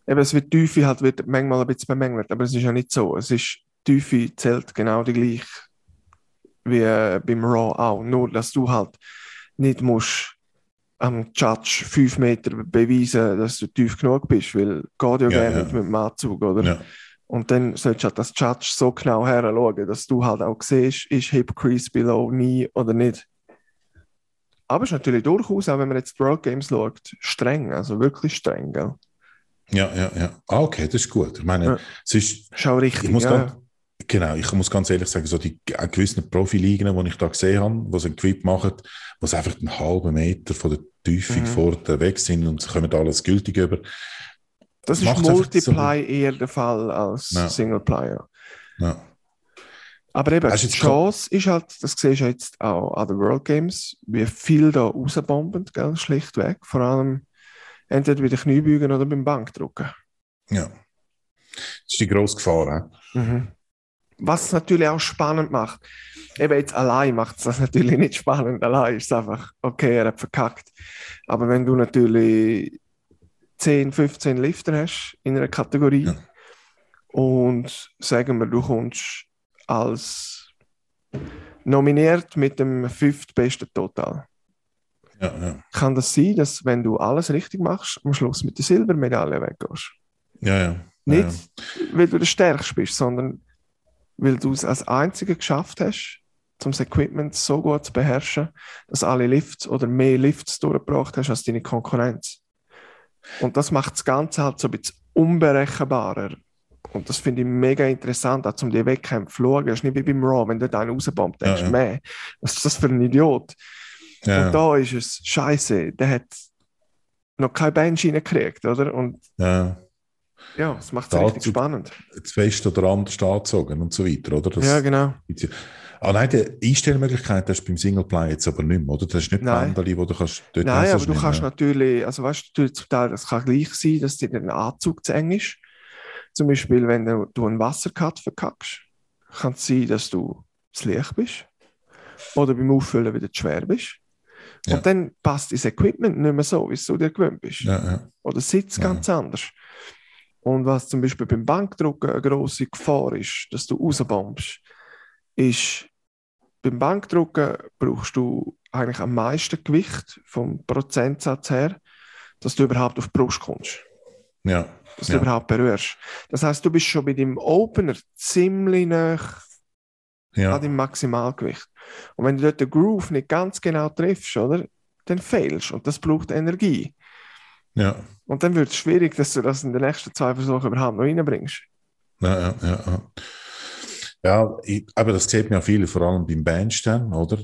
Eben, es wird Tiefe halt wird manchmal ein bisschen bemängelt, aber es ist ja nicht so. Es ist, Tiefe zählt genau die gleich wie beim Raw auch. Nur, dass du halt nicht musst am Judge 5 Meter beweisen, dass du tief genug bist, weil geht ja gerne nicht mit dem Anzug, oder? Ja. Und dann solltest du halt das Judge so genau her schauen, dass du halt auch siehst, ist Hip Crease below nie oder nicht. Aber es ist natürlich durchaus, auch wenn man jetzt die World Games schaut, streng, also wirklich streng, gell? Ja. Ah, okay, das ist gut. Ich meine, Ja. es ist, Schau richtig, ich muss ja. genau, ich muss ganz ehrlich sagen, so die gewissen Profiligen, die ich da gesehen habe, die so ein Quip machen, was einfach einen halben Meter von der Tiefe vorne weg sind und sie kommen alles gültig über. Das ist macht's einfach Multiply eher der Fall als Ja. Singleplayer. Ja. Aber eben, Hast die du jetzt Chance ist halt, das siehst du jetzt auch an den World Games, wie viel da rausbomben, gell, schlichtweg. Vor allem entweder bei den Kniebeugen oder beim Bankdrücken. Ja. Das ist die grosse Gefahr. Was es natürlich auch spannend macht. Eben jetzt allein macht es das natürlich nicht spannend. Allein ist es einfach, okay, er hat verkackt. Aber wenn du natürlich 10, 15 Lifter hast in einer Kategorie und sagen wir, du kommst als nominiert mit dem 5. besten Total. Ja. Kann das sein, dass wenn du alles richtig machst, am Schluss mit der Silbermedaille weggehst? Ja. Nicht, weil du der Stärkste bist, sondern weil du es als Einziger geschafft hast, um das Equipment so gut zu beherrschen, dass alle Lifts oder mehr Lifts durchgebracht hast als deine Konkurrenz. Und das macht das Ganze halt so ein bisschen unberechenbarer. Und das finde ich mega interessant, auch um die Wettkämpfe zu schauen. Das ist nicht wie beim Raw, wenn dort einer rausbombt, denkst du, man, was ist das für ein Idiot? Ja. Und da ist es scheiße, der hat noch kein Bench reingekriegt, oder? Und ja, das macht es richtig spannend. Jetzt fest oder anders angezogen und so weiter, oder? Das, ja, genau. Nein, die Einstellmöglichkeit hast du beim Singleplay jetzt aber nicht mehr, oder? Das ist nicht Bändeli, wo du kannst... Nein, aber du kannst natürlich, also weißt du, zum Teil, das kann gleich sein, dass dir der Anzug zu eng ist. Zum Beispiel, wenn du einen Wassercut verkackst, kann es sein, dass du zu leicht bist oder beim Auffüllen wieder zu schwer bist. Ja. Und dann passt das Equipment nicht mehr so, wie du dir gewöhnt bist. Ja. Oder sitzt ganz anders. Und was zum Beispiel beim Bankdrücken eine grosse Gefahr ist, dass du rausbombst, ist, beim Bankdrücken brauchst du eigentlich am meisten Gewicht vom Prozentsatz her, dass du überhaupt auf die Brust kommst. Ja. Dass du überhaupt berührst. Das heisst, du bist schon bei deinem Opener ziemlich nah an deinem Maximalgewicht. Und wenn du dort den Groove nicht ganz genau triffst, oder, dann fehlst du. Und das braucht Energie. Ja. Und dann wird es schwierig, dass du das in den nächsten 2 Versuchen überhaupt noch reinbringst. Ja. Ja, aber das sieht man ja viel, vor allem beim Bandstand, oder?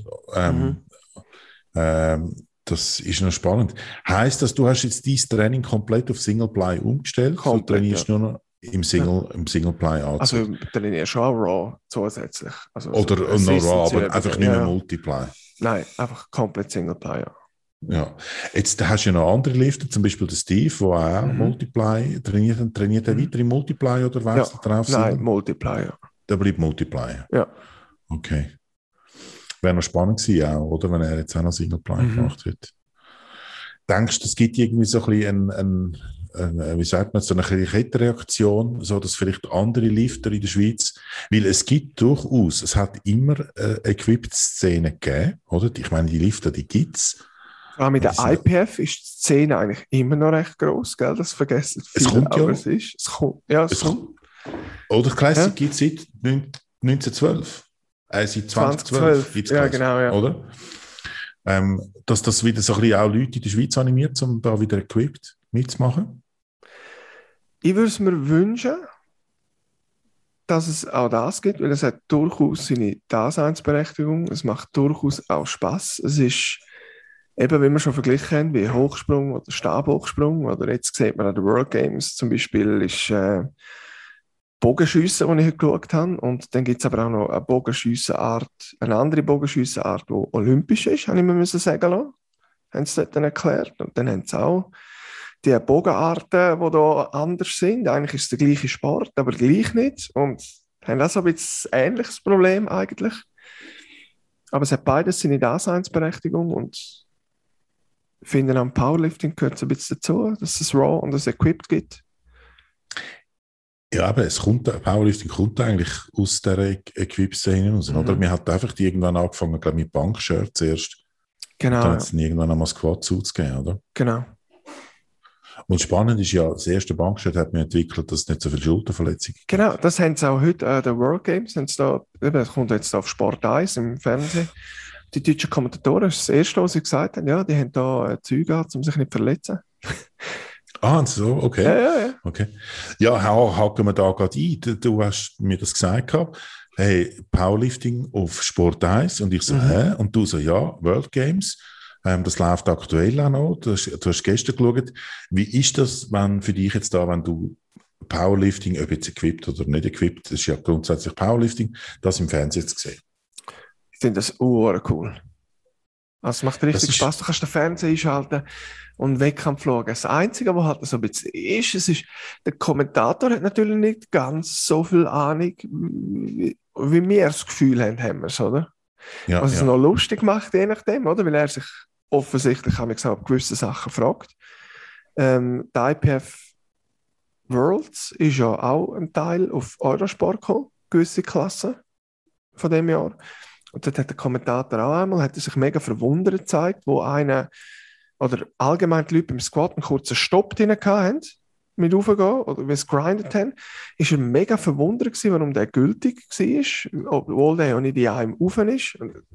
Das ist noch spannend. Heisst das, du hast jetzt dein Training komplett auf Singleplay umgestellt? Komplett, du trainierst nur noch im Singleplay Anzug? Also ich trainiere schon auch Raw zusätzlich. Also oder so noch Raw, aber einfach nicht mehr Multiply? Nein, einfach komplett Singleplay, Ja, jetzt hast du ja noch andere Lifter, zum Beispiel der Steve, der auch Multiply trainiert. Trainiert er weiter im Multiply oder wechselt er auf Single? Nein, Multiply, Der bleibt Multiply? Ja. Okay. Wäre noch spannend gewesen auch, oder, wenn er jetzt auch noch Singleplay gemacht hätte. Denkst du, es gibt irgendwie so ein bisschen wie sagt man, so eine Kettenreaktion, so dass vielleicht andere Lifter in der Schweiz, weil es gibt durchaus, es hat immer Equipped-Szenen gegeben, oder? Ich meine, die Lifter, die gibt es. Mit der IPF ist die Szene eigentlich immer noch recht gross, gell? Das vergessen viele. Es kommt ja. Aber es kommt. Ja, es kommt. Oder Classic gibt es seit 1912. Seit 2012 gibt es ja, genau, ja. Oder? Dass das wieder so ein bisschen auch Leute in der Schweiz animiert, um da wieder Equipped mitzumachen? Ich würde es mir wünschen, dass es auch das gibt, weil es hat durchaus seine Daseinsberechtigung. Es macht durchaus auch Spass. Es ist eben, wie wir schon verglichen haben, wie Hochsprung oder Stabhochsprung. Oder jetzt sieht man an den World Games zum Beispiel ist Bogenschiessen, die ich heute geschaut habe. Und dann gibt es aber auch noch eine Bogenschiessen-Art, eine andere Bogenschiessen-Art, die olympisch ist, habe ich mir sagen lassen. Haben sie das dann erklärt. Und dann haben sie auch die Bogenarten, die da anders sind. Eigentlich ist es der gleiche Sport, aber gleich nicht. Und haben auch so ein bisschen ein ähnliches Problem eigentlich. Aber es hat beides seine Daseinsberechtigung und finden am Powerlifting gehört es ein bisschen dazu, dass es Raw und das Equipped gibt. Ja, aber Powerlifting kommt eigentlich aus der Equip-Szene raus, oder? Wir hatten einfach irgendwann angefangen, glaube ich, mit Bankshirt zuerst. Und Genau, dann ja. hat es irgendwann einmal Squat-Suits gegeben, oder? Genau. Und spannend ist ja, das erste Bankshirt hat man entwickelt, dass es nicht so viele Schulterverletzungen gibt. Genau, das haben sie auch heute an den World Games. Haben sie da, eben, das kommt jetzt auf Sport 1 im Fernsehen. Die deutschen Kommentatoren, das ist das Erste, was sie gesagt haben, ja, die haben da Zeug an, um sich nicht zu verletzen. Ah, so, okay. Ja. Okay. Ja, haken wir da gerade ein. Du hast mir das gesagt gehabt. Hey, Powerlifting auf Sport 1. Und ich so, hä? Und du so, ja, World Games. Das läuft aktuell auch noch. Du hast gestern geschaut. Wie ist das, wenn für dich jetzt da, wenn du Powerlifting, ob jetzt equipped oder nicht equipped, das ist ja grundsätzlich Powerlifting, das im Fernsehen zu sehen? Ich finde das cool. Also es macht richtig Spaß. Du kannst den Fernseher einschalten und Wettkampf schauen. Das Einzige, was halt so ein bisschen ist, der Kommentator hat natürlich nicht ganz so viel Ahnung, wie wir das Gefühl haben wir es, oder? Ja, Was es noch lustig macht, je nachdem, oder? Weil er sich offensichtlich, habe ich gesagt, gewisse Sachen fragt. Die IPF Worlds ist ja auch ein Teil auf Eurosport gekommen, gewisse Klassen von dem Jahr. Und dort hat der Kommentator auch einmal, hat er sich mega verwundert gezeigt, wo einer, oder allgemein die Leute beim Squat einen kurzen Stopp drin hatten, mit raufgehen, oder wie sie grindet haben, ist er mega verwundert gewesen, warum der gültig war, obwohl der ja nicht in einem rauf ist.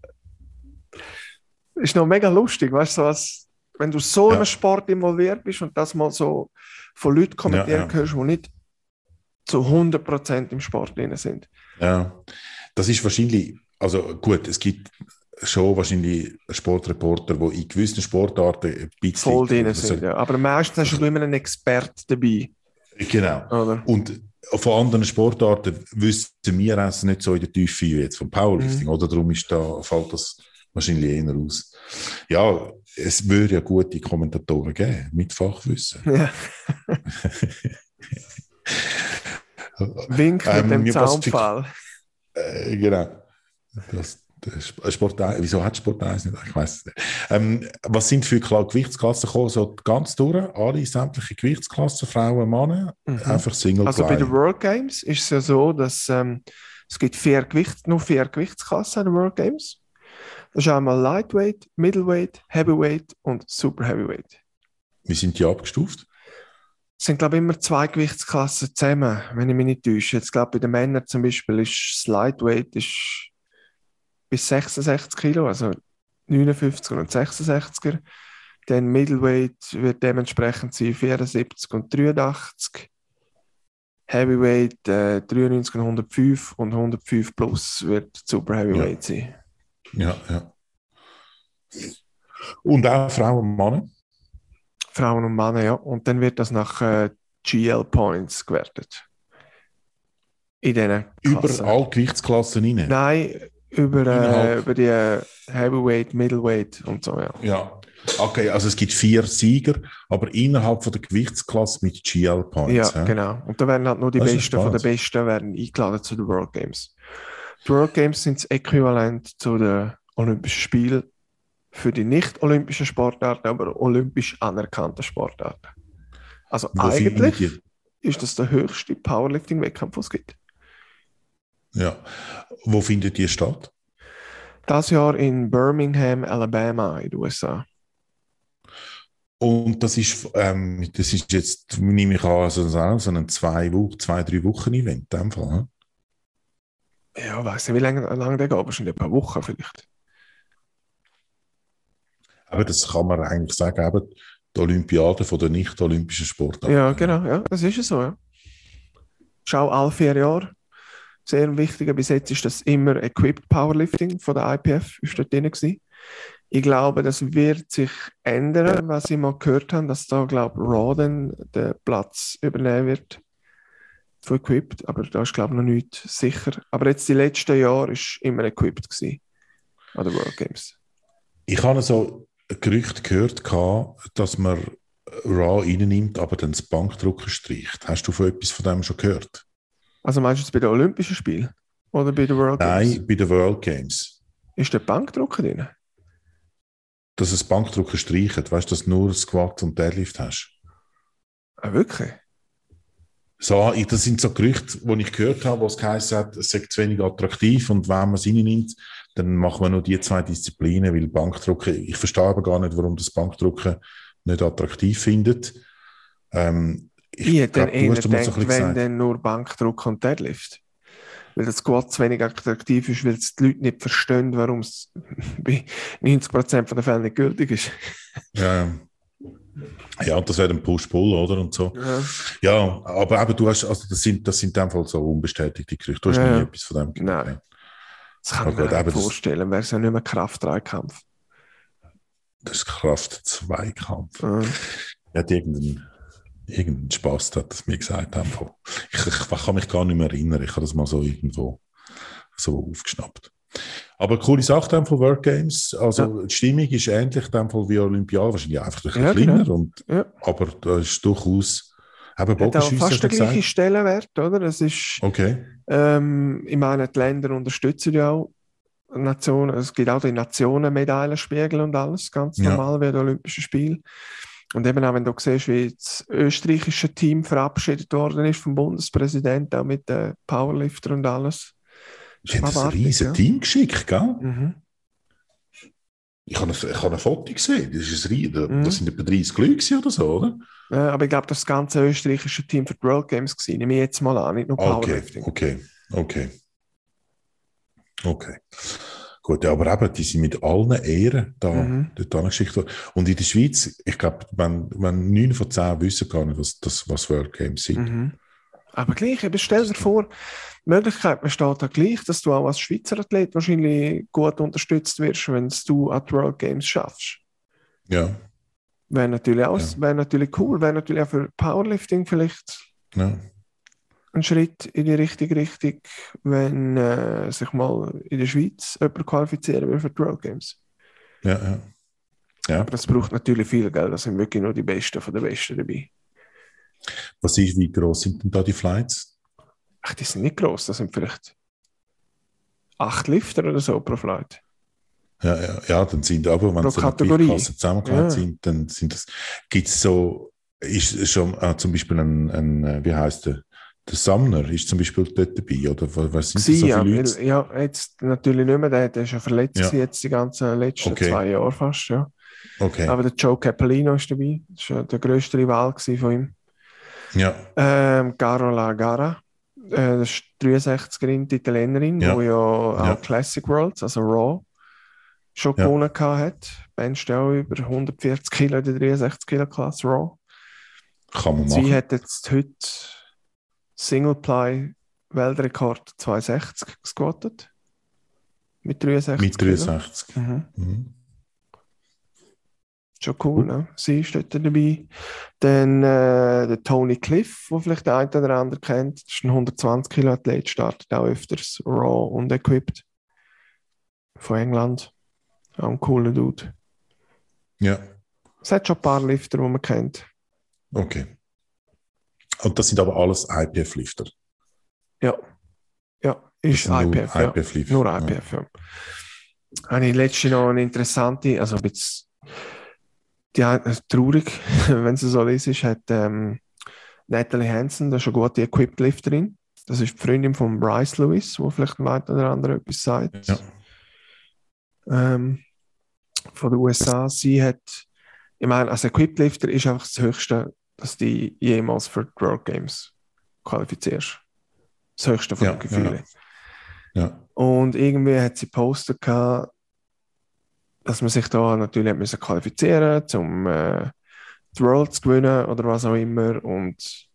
Ist noch mega lustig, weißt du, wenn du so in einem Sport involviert bist und das mal so von Leuten kommentieren hörst, die nicht zu 100% im Sport drin sind. Ja, das ist wahrscheinlich, also gut, es gibt schon wahrscheinlich Sportreporter, die in gewissen Sportarten ein bisschen voll drin sind, ja. Aber meistens hast du immer einen Experten dabei. Genau. Oder? Und von anderen Sportarten wissen wir es nicht so in der Tiefe wie jetzt vom Powerlifting, oder? Darum fällt das wahrscheinlich eher aus. Ja, es würde ja gute Kommentatoren geben, mit Fachwissen. Ja. Wink mit dem Zaunpfahl. Genau. Sport 1, wieso hat Sport 1 nicht? Ich weiß es nicht. Was sind für Gewichtsklassen gekommen? So ganz durch, alle sämtliche Gewichtsklassen, Frauen, Männer, einfach Single Also bei den World Games ist es ja so, dass es gibt nur 4 Gewichtsklassen an den World Games. Das ist einmal Lightweight, Middleweight, Heavyweight und Super Heavyweight. Wie sind die abgestuft? Es sind, glaube ich, immer 2 Gewichtsklassen zusammen, wenn ich mich nicht täusche. Jetzt glaube bei den Männern zum Beispiel ist das Lightweight bis 66 Kilo, also 59er und 66er. Dann Middleweight wird dementsprechend sein 74 und 83. Heavyweight 93 und 105 und 105 plus wird Super Heavyweight sein. Ja. Und auch Frauen und Männer? Frauen und Männer, ja. Und dann wird das nach GL Points gewertet. In diesen Klassen. Über alle Gewichtsklassen rein? Nein, über die Heavyweight, Middleweight und so, ja. Ja, okay, also es gibt 4 Sieger, aber innerhalb von der Gewichtsklasse mit GL Points. Ja, genau. Und da werden halt nur die Besten von den Besten werden eingeladen zu den World Games. Die World Games sind das Äquivalent zu den Olympischen Spielen für die nicht-olympischen Sportarten, aber olympisch anerkannten Sportarten. Also eigentlich ist das der höchste Powerlifting-Wettkampf, den es gibt. Ja. Wo findet die statt? Das Jahr in Birmingham, Alabama in den USA. Und das ist jetzt, nehme ich an, also so ein 2-3 Wochen Event in dem Fall. Hm? Ja, ich weiß nicht, wie lange der geht, wahrscheinlich ein paar Wochen vielleicht. Aber das kann man eigentlich sagen, eben die Olympiade von der nicht-olympischen Sportarten. Ja, genau, ja, das ist es so, ja. Schau, alle 4 Jahre. Sehr wichtig, bis jetzt ist das immer Equipped Powerlifting von der IPF, ist dort drin gewesen. Ich glaube, das wird sich ändern, was ich mal gehört habe, dass da, glaube ich, Raw dann den Platz übernehmen wird von Equipped, aber da ist, glaube ich, noch nicht sicher. Aber jetzt die letzten Jahre ist immer Equipped gewesen an den World Games. Ich habe so ein Gerücht gehört, dass man Raw reinnimmt, aber dann das Bankdrücken streicht. Hast du von etwas von dem schon gehört? Also meinst du jetzt bei den Olympischen Spielen oder bei den World Games? Nein, bei den World Games. Ist der Bankdrücken drin? Dass es Bankdrücken streicht, weißt du, dass du nur Squat und Deadlift hast. Ah, wirklich? Das sind so Gerüchte, die ich gehört habe, wo es geheißen hat, es sei zu wenig attraktiv und wenn man es reinnimmt, dann machen wir nur die 2 Disziplinen, weil Bankdrücken, ich verstehe aber gar nicht, warum das Bankdrücken nicht attraktiv findet. Ich hätte dann glaube, eher du hast mal so ein gedacht, bisschen wenn gesagt. dann nur Bankdruck und Deadlift. Weil das Squat zu wenig attraktiv ist, weil es die Leute nicht verstehen, warum es bei 90% der Fälle nicht gültig ist. Ja, ja, das wäre ein Push-Pull, oder? Und so. Ja, Ja, aber eben, das sind einfach so unbestätigte Gerüchte. Du hast nie ja. etwas von dem gehört. Nein, das kann ich Okay, mir nicht eben vorstellen. Wäre es ja nicht mehr Kraft-3-Kampf. das ist Kraft-2-Kampf. Ja. Er hat irgendeinen Spaß, hat das mir gesagt. Einfach. Ich kann mich gar nicht mehr erinnern. Ich habe das mal so irgendwo so aufgeschnappt. Aber coole Sache dann von World Games. Also die Stimmung ist ähnlich dann wie Olympiade, wahrscheinlich einfach ein bisschen kleiner. Genau. Ja. Aber da ist durchaus eben Hat auch Bogenschiessen, fast hast du den gleichen gesagt. Stellenwert, oder? Es ist, Okay. ich meine, die Länder unterstützen ja auch Nationen. Es gibt auch die Nationenmedaillenspiegel und alles, ganz Ja. normal wie die Olympischen Spiele. Und eben auch, wenn du siehst, wie das österreichische Team verabschiedet worden ist vom Bundespräsidenten, auch mit den Powerlifter und alles. Sie haben ein abartig, riesiges ja. Team geschickt, gell? Mhm. Ich habe ein Foto gesehen. Mhm. Das sind etwa 30 Leute gewesen oder so, oder? Aber ich glaube, das ganze österreichische Team für die World Games gewesen. Nehme ich jetzt mal an, nicht nur Powerlifting. Okay. Gut, ja, aber eben, die sind mit allen Ehren dort angeschickt worden. Und in der Schweiz, ich glaube, wenn 9 von 10 wissen gar nicht, was World Games sind. Mhm. Aber gleich, eben stell dir vor, die Möglichkeit besteht da gleich, dass du auch als Schweizer Athlet wahrscheinlich gut unterstützt wirst, wenn du an die World Games schaffst. Ja. Wäre natürlich auch, Ja. wäre natürlich cool, wäre natürlich auch für Powerlifting vielleicht Ja. ein Schritt in die richtige Richtung, wenn sich mal in der Schweiz jemand qualifizieren will für die World Games. Ja. Aber das braucht natürlich viel Geld, da sind wirklich nur die Besten von den Besten dabei. Wie groß sind denn da die Flights? Ach, die sind nicht gross, das sind vielleicht 8 Lifter oder so pro Flight. Ja, dann sind aber, wenn Pro es dann mit Kategorie. Gewichtklassen zusammengelegt Ja. sind, dann sind das, gibt es so, ist schon zum Beispiel wie heißt der Sumner, ist zum Beispiel dort dabei, oder was sind das so Ja, viele Leute? weil, ja, jetzt natürlich nicht mehr, der ist ja verletzt Ja. gewesen, jetzt die ganzen letzten Okay. 2 Jahre fast, ja. Okay, Aber der Joe Cappellino ist dabei, das war der grösste Rival gewesen von ihm. ja, Carola Gara, das ist 63erin, die Italienerin, Ja. die ja Ja. auch Classic Worlds, also Raw, schon Ja. gewonnen hat. Bencht auch über 140 Kilo in der 63 Kilo Klasse Raw. kann man Sie machen. hat jetzt heute Singleply Weltrekord 260 gesquattet. Mit 63 Mit 63. Kilo. Mhm. Mhm. Schon cool, ne? Sie ist dort dabei. Dann der Tony Cliff, den vielleicht der eine oder andere kennt. Das ist ein 120 Kilo Athlet, startet auch öfters Raw und Equipped. Von England. Auch ein cooler Dude. Ja, Es hat schon ein paar Lifter, die man kennt. okay. Und das sind aber alles IPF-Lifter. Ja. Ja, ist Das sind nur IPF. Ja. IPF-Lifter. Nur IPF, ja. Habe ich letztens noch eine interessante, also ein bisschen traurig, wenn sie so liest, hat Natalie Hansen, das ist eine gute Equipped Lifterin. Das ist die Freundin von Bryce Lewis, wo vielleicht ein oder andere etwas sagt. Ja. Von den USA. Sie hat, ich meine, als Equipped Lifter ist einfach das Höchste, dass du jemals für die World Games qualifizierst. Das Höchste von den Gefühlen. Ja. Und irgendwie hat sie gepostet gehabt, dass man sich da natürlich hat müssen qualifizieren musste, um die World zu gewinnen oder was auch immer. Und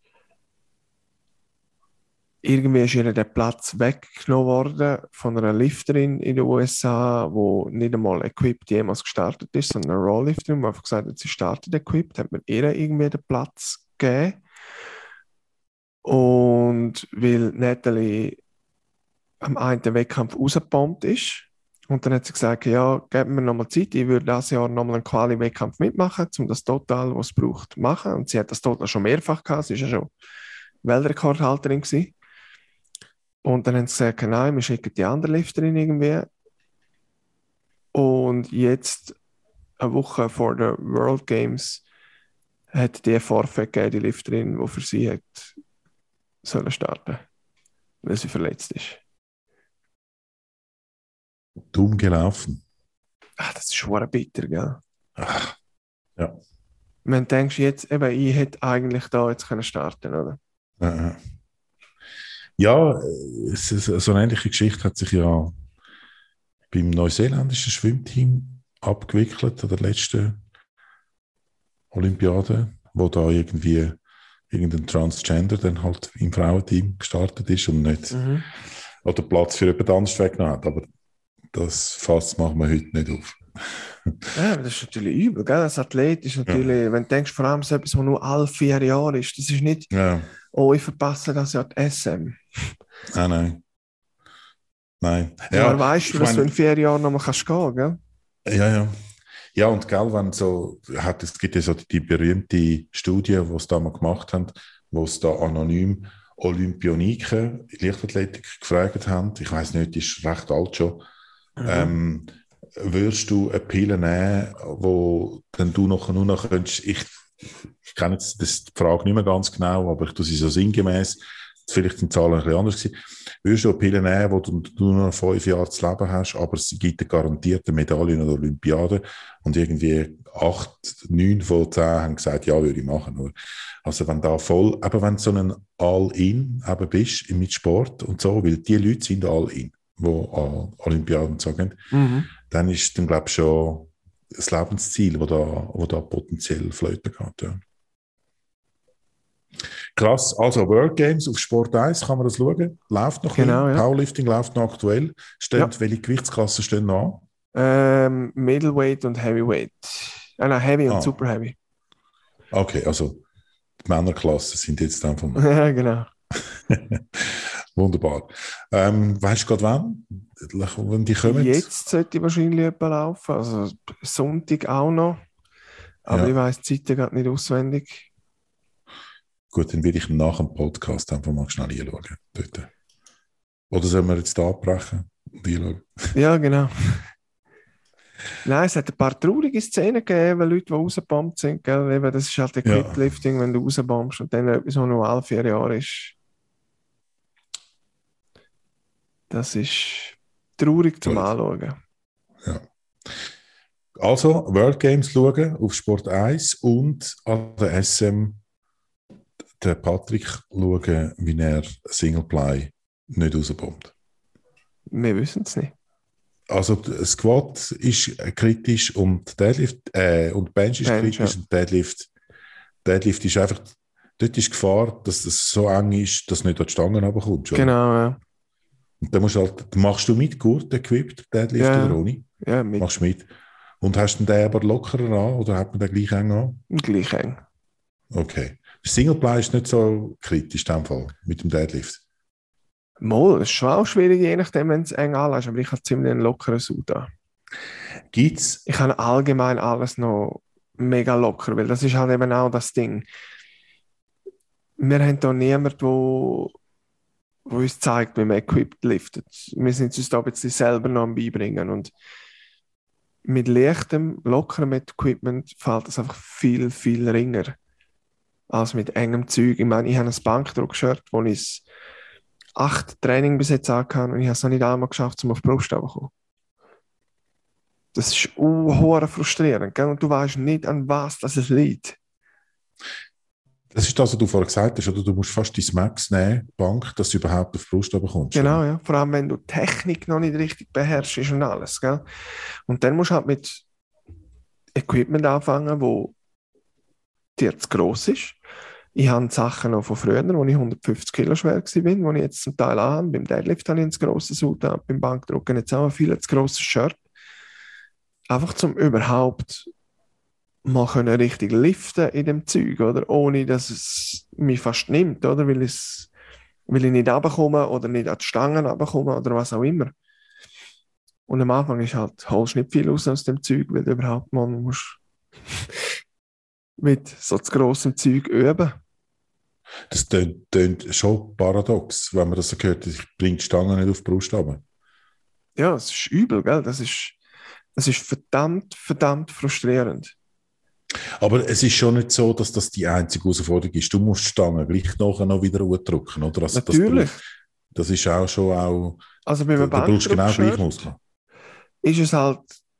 irgendwie ist ihr der Platz weggenommen worden von einer Lifterin in den USA, die nicht einmal equipped jemals gestartet ist, sondern eine Raw-Lifterin, die einfach gesagt hat, sie startet equipped, hat man ihr irgendwie den Platz gegeben. Und weil Natalie am einen Wettkampf rausgebombt ist, und dann hat sie gesagt, ja, geben wir nochmal Zeit, ich würde dieses Jahr nochmal einen Quali-Wettkampf mitmachen, um das Total, was es braucht, zu machen. Und sie hat das Total schon mehrfach gehabt, sie war ja schon Weltrekordhalterin gewesen. Und dann haben sie gesagt, nein, wir schicken die andere Lifterin irgendwie. Und jetzt, eine Woche vor den World Games, hat die Forfait gegeben, die Lifterin, die für sie hat sollen starten, weil sie verletzt ist. Dumm gelaufen. Ach, das ist schon bitter, gell? Ach, ja. Man denkt jetzt, eben, ich hätte eigentlich da jetzt können starten, oder? Äh, ja, so eine ähnliche Geschichte hat sich ja beim neuseeländischen Schwimmteam abgewickelt an der letzten Olympiade, wo da irgendwie irgendein Transgender dann halt im Frauenteam gestartet ist und nicht oder Platz für jemand anderes weggenommen hat. Aber das Fass machen wir heute nicht auf. Ja, aber das ist natürlich übel, gell? Als Athlet ist natürlich, wenn du denkst, vor allem so etwas, was nur alle 4 Jahre ist, das ist nicht, Ja. oh, ich verpasse das ja die SM. Nein. Woher Ja, weißt du, dass du in 4 Jahren nochmal gehen kannst, gell? Ja. Ja, und gell, wenn so, es gibt ja so die berühmte Studie, die sie da mal gemacht haben, wo sie da anonym Olympioniken in Leichtathletik gefragt haben. Ich weiß nicht, die ist recht alt schon. Würdest du eine Pille nehmen, wo dann du nur noch könntest, ich kenne jetzt die Frage nicht mehr ganz genau, aber ich tue sie so sinngemäß, vielleicht sind die Zahlen ein bisschen anders gewesen. Würdest du eine Pille nehmen, wo du nur noch 5 Jahre zu leben hast, aber es gibt eine garantierte Medaille in der Olympiade und irgendwie 8, 9 von 10 haben gesagt, ja, würde ich machen. Oder? Also wenn da voll, aber wenn du so ein All-In eben bist mit Sport und so, weil die Leute sind All-In, die an Olympiaden so gehen, dann ist dann, glaube ich, schon das Lebensziel, wo da potenziell flöten geht. Ja. Krass, also World Games auf Sport 1, kann man das schauen? Läuft noch Genau, ein ja. Powerlifting läuft noch aktuell. Welche Gewichtsklassen stehen noch an? Middleweight und Heavyweight. Nein, Heavy und Super Heavy. Okay, also die Männerklassen sind jetzt einfach mal. Ja, genau. Wunderbar. Weißt du gerade wenn die kommen? Jetzt sollte ich wahrscheinlich jemand laufen, also Sonntag auch noch. Aber ich weiss die Zeiten gerade nicht auswendig. Gut, dann werde ich nach dem Podcast einfach mal schnell hinschauen. Dort. Oder sollen wir jetzt da abbrechen und hinschauen? Ja, genau. Nein, es hat ein paar traurige Szenen gegeben, Leute, die rausgebombt sind. Gell? Eben, das ist halt Equiplifting, wenn du rausbombst und dann etwas, was nur alle 4 Jahre ist. Das ist traurig zum Anschauen. Ja. Also, World Games schauen auf Sport 1 und an der SM der Patrick schauen, wie er Singleplay nicht rausbombt. Wir wissen es nicht. Also Squat ist kritisch und Deadlift und Bench ist kritisch und Deadlift ist einfach, dort ist Gefahr, dass es so eng ist, dass du nicht an die Stangen runterkommst. Genau, ja. Und dann machst du mit Gurt equipped, Deadlift oder ohne? Ja, mit. Machst mit. Und hast du den aber lockerer an oder hat man den gleich eng an? Gleich eng. Okay. Singleplay ist nicht so kritisch in dem Fall mit dem Deadlift. Mal, es ist schon auch schwierig, je nachdem, wenn es eng anlässt, aber ich habe ziemlich einen lockeren Sud an. Gibt's? Ich habe allgemein alles noch mega locker, weil das ist halt eben auch das Ding. Wir haben hier niemanden, der uns zeigt, wie man equipped liftet. Wir sind uns da ein bisschen selber noch am Beibringen und mit leichtem, lockerem Equipment fällt es einfach viel, viel ringer als mit engem Zeug. Ich meine, ich habe ein Bankdruck-Shirt, wo ich 8 Training bis jetzt angehabt und ich habe es noch nicht einmal geschafft, um auf die Brust zu kommen. Das ist hure frustrierend, gell? Und du weißt nicht, an was das liegt. Das ist das, was du vorher gesagt hast, oder? Du musst fast dein Max nehmen, Bank, dass du überhaupt auf die Brust kommst. Genau, ja. Vor allem, wenn du Technik noch nicht richtig beherrschst und alles, gell? Und dann musst du halt mit Equipment anfangen, wo dir zu gross ist. Ich habe Sachen noch von früher, wo ich 150 Kilo schwer war, wo ich jetzt zum Teil habe. Beim Deadlift habe ich ein grosses Suit an, beim Bankdrücken jetzt auch viel zu grosses Shirt. Einfach zum überhaupt mal können richtig liften in dem Zeug, oder? Ohne dass es mich fast nimmt, oder? Weil ich nicht runterkomme oder nicht an die Stangen runterkomme oder was auch immer. Und am Anfang ist halt, holst nicht viel aus dem Zeug, weil du überhaupt mal musst mit so zu grossem Zeug üben. Das tönt schon paradox, wenn man das so hört, ich bringe die Stange nicht auf die Brust runter. Ja, es ist übel, gell? Das ist verdammt, verdammt frustrierend. Aber es ist schon nicht so, dass das die einzige Herausforderung ist. Du musst die Stange gleich nachher noch wieder drücken, oder? Also Natürlich. Das ist auch schon auch. Also bei einem Da brauchst du genau gleich Bankdrück-Shirt Muskeln. ist es halt,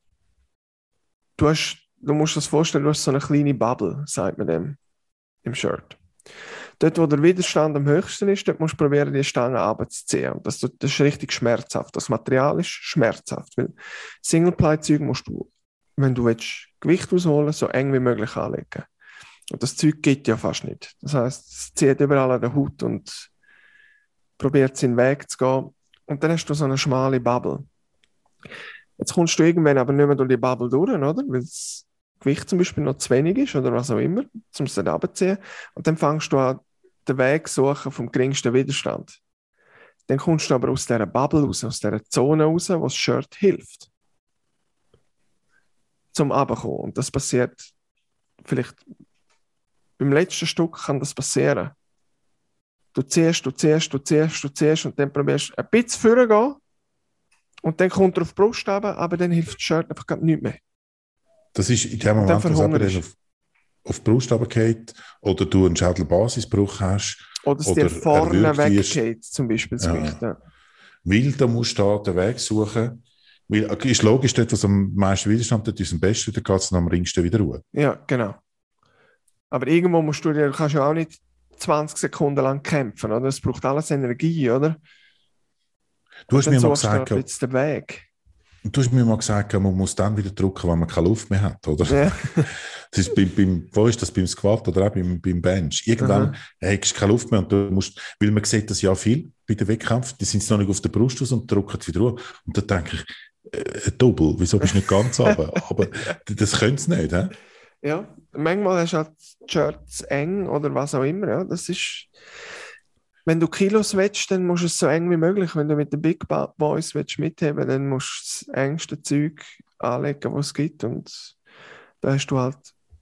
du musst dir das vorstellen, du hast so eine kleine Bubble, sagt man dem, im Shirt. Dort, wo der Widerstand am höchsten ist, dort musst du probieren, die Stange runterzuziehen. Und das ist richtig schmerzhaft. Das Material ist schmerzhaft. Weil Singleply-Zeug musst du, wenn du willst, Gewicht ausholen, so eng wie möglich anlegen. Und das Zeug geht ja fast nicht. Das heisst, es zieht überall an der Haut und probiert seinen Weg zu gehen. Und dann hast du so eine schmale Bubble. Jetzt kommst du irgendwann aber nicht mehr durch die Bubble durch, oder? Weil das Gewicht zum Beispiel noch zu wenig ist oder was auch immer, um es dann runterzuziehen. Und dann fängst du an, den Weg zu suchen vom geringsten Widerstand. Dann kommst du aber aus dieser Bubble raus, aus dieser Zone raus, wo das Shirt hilft. Zum Runterkommen. Und das passiert vielleicht beim letzten Stück kann das passieren. Du ziehst und dann probierst du ein bisschen vorgehen und dann kommt er auf die Brust runter, aber dann hilft das Shirt einfach nicht mehr. Das ist in dem Moment, wo es auf die Brust runtergeht oder du einen Schädelbasisbruch hast. Oder es dir vorne weggeht, zum Beispiel das Gewicht. Ja. Weil da musst du da den Weg suchen. Weil es ist logisch, dort, was am meisten Widerstand hat, ist am besten, da geht es am ringsten wieder Ruhe. Ja, genau. Aber irgendwo musst du kannst ja auch nicht 20 Sekunden lang kämpfen, oder? Es braucht alles Energie, oder? Du hast mir mal gesagt, den Weg. Du hast mir mal gesagt, man muss dann wieder drücken, wenn man keine Luft mehr hat, oder? Ja. Das ist wo ist das? Beim Squat oder auch beim Bench? Irgendwann hast du keine Luft mehr und du musst, weil man sieht das ja viel bei den Wettkämpfen, die sind noch nicht auf der Brust aus und drücken es wieder runter. Und da denke ich, Double, wieso bist du nicht ganz runter? Aber das können sie nicht, hä? Ja, manchmal hast du halt Shirts eng oder was auch immer, ja. Das ist... Wenn du Kilos willst, dann musst du es so eng wie möglich. Wenn du mit den Big Boys willst mitheben, dann musst du das engste Zeug anlegen, was es gibt. Und da hast du halt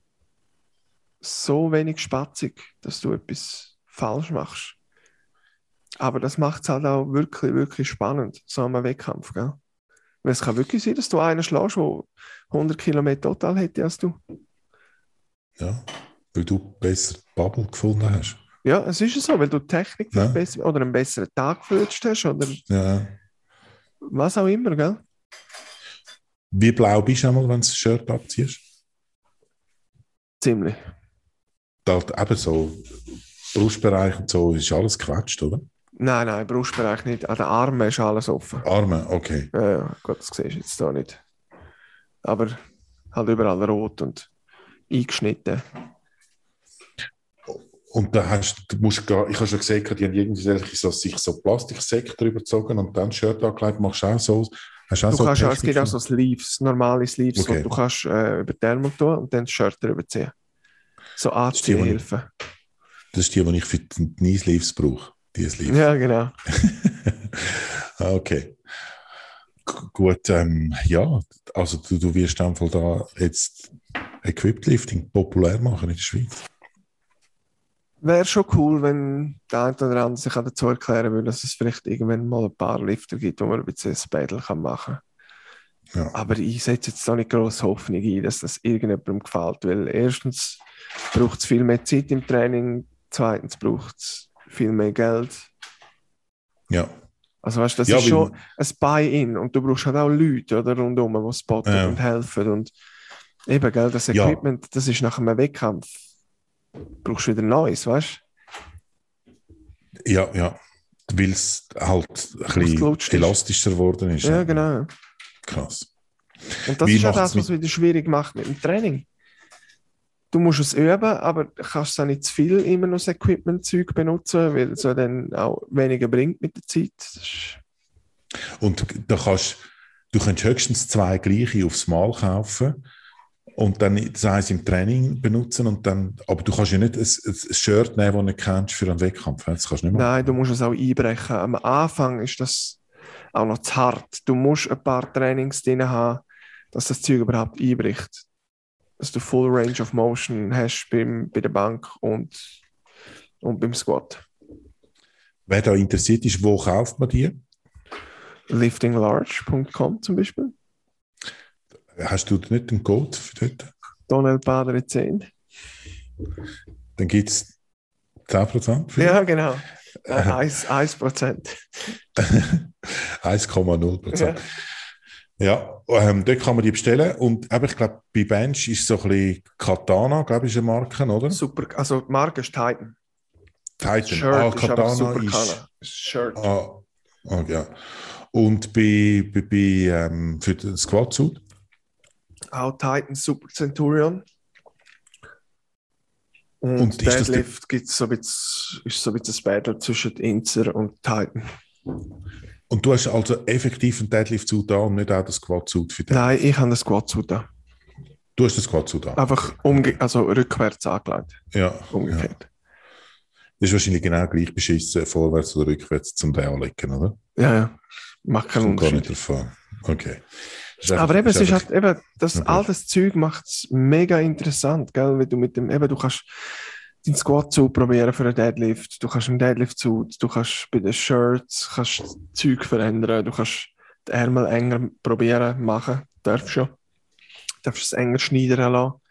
so wenig Spatzig, dass du etwas falsch machst. Aber das macht es halt auch wirklich, wirklich spannend, so einem Wettkampf. Gell? Weil es kann wirklich sein, dass du einen schlägst, der 100 Kilometer total hätte als du. Ja, weil du besser Bubble gefunden hast. Ja, es ist so, weil du Technik besser oder einen besseren Tag geflutscht hast oder was auch immer, gell? Wie blau bist du einmal, wenn du das Shirt abziehst? Ziemlich. Da eben so Brustbereich und so ist alles gequetscht, oder? Nein, Brustbereich nicht. An den Armen ist alles offen. Arme, okay. Ja, gut, das siehst du jetzt da nicht. Aber halt überall rot und eingeschnitten. Und da ich habe schon gesehen, die haben irgendwie sich so Plastiksäcke drüber gezogen und dann Shirt angelegt, machst du auch so. Es gibt auch so Sleeves, normale Sleeves, die du kannst über die Ärmel tun und dann das Shirt drüber ziehen. So Anziehhilfen. Das ist die ich für die Knee-Sleeves brauche. Die Sleeves. Ja, genau. Okay. Gut, ja, also du wirst einfach da jetzt Equipped-Lifting populär machen in der Schweiz. Wäre schon cool, wenn der eine oder andere sich dazu erklären würde, dass es vielleicht irgendwann mal ein paar Lifter gibt, wo man ein bisschen ein Battle machen kann. Ja. Aber ich setze jetzt da nicht grosse Hoffnung ein, dass das irgendjemandem gefällt, weil erstens braucht es viel mehr Zeit im Training, zweitens braucht es viel mehr Geld. Ja. Also weißt, das ist schon ein Buy-in und du brauchst halt auch Leute oder, rundherum, die spotten und helfen und eben, gell, das Equipment, das ist nach einem Wettkampf brauchst du wieder Neues, weißt du? Ja. Weil es halt ein bisschen elastischer geworden ist. Ja, genau. Krass. Und das ist ja das, was es wieder schwierig macht mit dem Training. Du musst es üben, aber kannst dann nicht zu viel immer noch das Equipment-Zeug benutzen, weil es dann auch weniger bringt mit der Zeit. Und du könntest höchstens 2 gleiche aufs Mal kaufen und dann das eins im Training benutzen und dann, aber du kannst ja nicht ein Shirt nehmen, das du nicht kennst für einen Wettkampf. Das kannst du nicht machen. Nein, du musst es auch einbrechen. Am Anfang ist das auch noch zu hart. Du musst ein paar Trainings drin haben, dass das Zeug überhaupt einbricht. Dass du Full Range of Motion hast bei der Bank und beim Squat. Wer da interessiert ist, wo kauft man die? Liftinglarge.com zum Beispiel. Hast du nicht einen Code für dort? Tonel Padre 10. Dann gibt es 10%. Ja, genau. 1%. 1,0%. Ja. Ja, dort kann man die bestellen. Und ich glaube, bei Bench ist so ein bisschen Katana, glaube ich, ist eine Marke, oder? Super, also die Marke ist Titan. Titan. Das Shirt ist aber Katana super ist. Kana. Das Shirt. Ja. Und für den Squat-Suit? Auch Titan Super Centurion. Und ist das Deadlift ist so ein bisschen ein Battle zwischen Inzer und Titan. Und du hast also effektiv einen Deadlift-Suit da und nicht auch den Squat-Suit für Deadlift? Nein, ich habe den Squat-Suit da. Du hast den Squat-Suit da? Einfach also rückwärts angelegt. Ja. Umgekehrt. Ja. Das ist wahrscheinlich genau gleich beschissen, vorwärts oder rückwärts zum anlegen, oder? Ja. Macht keinen Kommt gar Unterschied. nicht davon. Okay. Aber eben, es ist halt eben, all das Zeug macht es mega interessant, gell? Weil du mit dem, eben, du kannst deinen Squat-Suit probieren für einen Deadlift, du kannst einen Deadlift-Suit, du kannst bei den Shirts Zeug verändern, du kannst die Ärmel enger probieren, machen, darfst schon. Du darfst es enger schneiden lassen.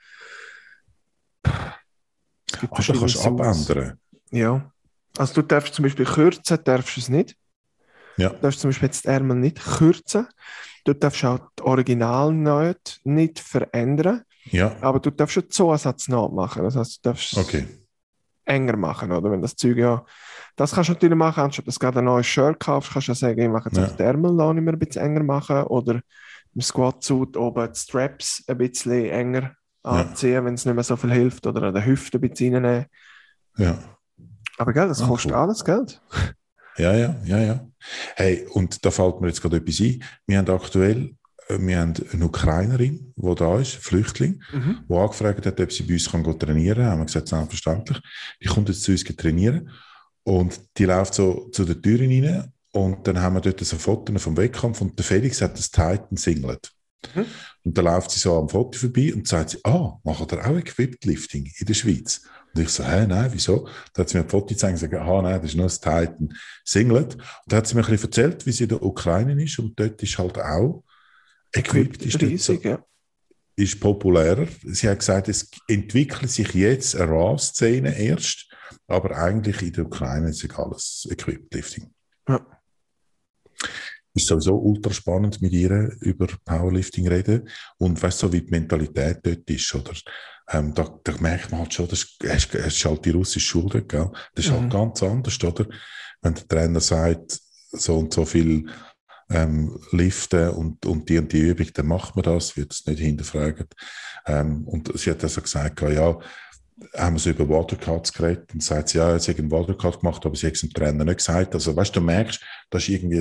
Es gibt da kannst du Suits. abändern. Ja. Also du darfst zum Beispiel kürzen, darfst es nicht. Ja. Du darfst zum Beispiel jetzt die Ärmel nicht kürzen. Du darfst auch die Originalnähte nicht verändern. Ja. Aber du darfst schon Zusatz nachmachen. Das heißt, du darfst es enger machen, oder? Wenn das Zeug das kannst du natürlich machen, anstatt dass du gerade ein neues Shirt kaufst, kannst du sagen, ich mache jetzt auf die Ärmel noch nicht mehr ein bisschen enger machen oder im Squat-Suit oben die Straps ein bisschen enger anziehen, wenn es nicht mehr so viel hilft, oder an der Hüfte ein bisschen reinnehmen. Ja. Aber gell, das kostet alles Geld. Ja. Hey, und da fällt mir jetzt gerade etwas ein. Wir haben eine Ukrainerin, die da ist, Flüchtling, die angefragt hat, ob sie bei uns trainieren kann. Haben wir gesagt, selbstverständlich. Die kommt jetzt zu uns trainieren und die läuft so zu der Tür rein und dann haben wir dort so Fotos vom Wettkampf und der Felix hat das Titan Singlet. Und dann läuft sie so am Foto vorbei und sagt sie, macht ihr auch Equipped Lifting in der Schweiz? Und ich so, nein, wieso? Dann hat sie mir ein Foto gezeigt und gesagt, nein, das ist nur das Titan Singlet. Und dann hat sie mir ein bisschen erzählt, wie sie in der Ukraine ist und dort ist halt auch Equipped ist populärer. Sie hat gesagt, es entwickelt sich jetzt eine RAW-Szene erst, aber eigentlich in der Ukraine ist alles Equipped Lifting. Ja. Ist sowieso ultra spannend mit ihr über Powerlifting reden und weißt so wie die Mentalität dort ist, oder? Da merkt man halt schon, das ist halt die russische Schule, gell? Das ist halt ganz anders, oder? Wenn der Trainer sagt, so und so viel liften und die Übung, dann macht man das, wird es nicht hinterfragt. Und sie hat also gesagt, haben wir so über Watercuts geredet und sagt sie, sie hat einen Watercut gemacht, aber sie hat es dem Trainer nicht gesagt. Also weißt du, merkst, das ist irgendwie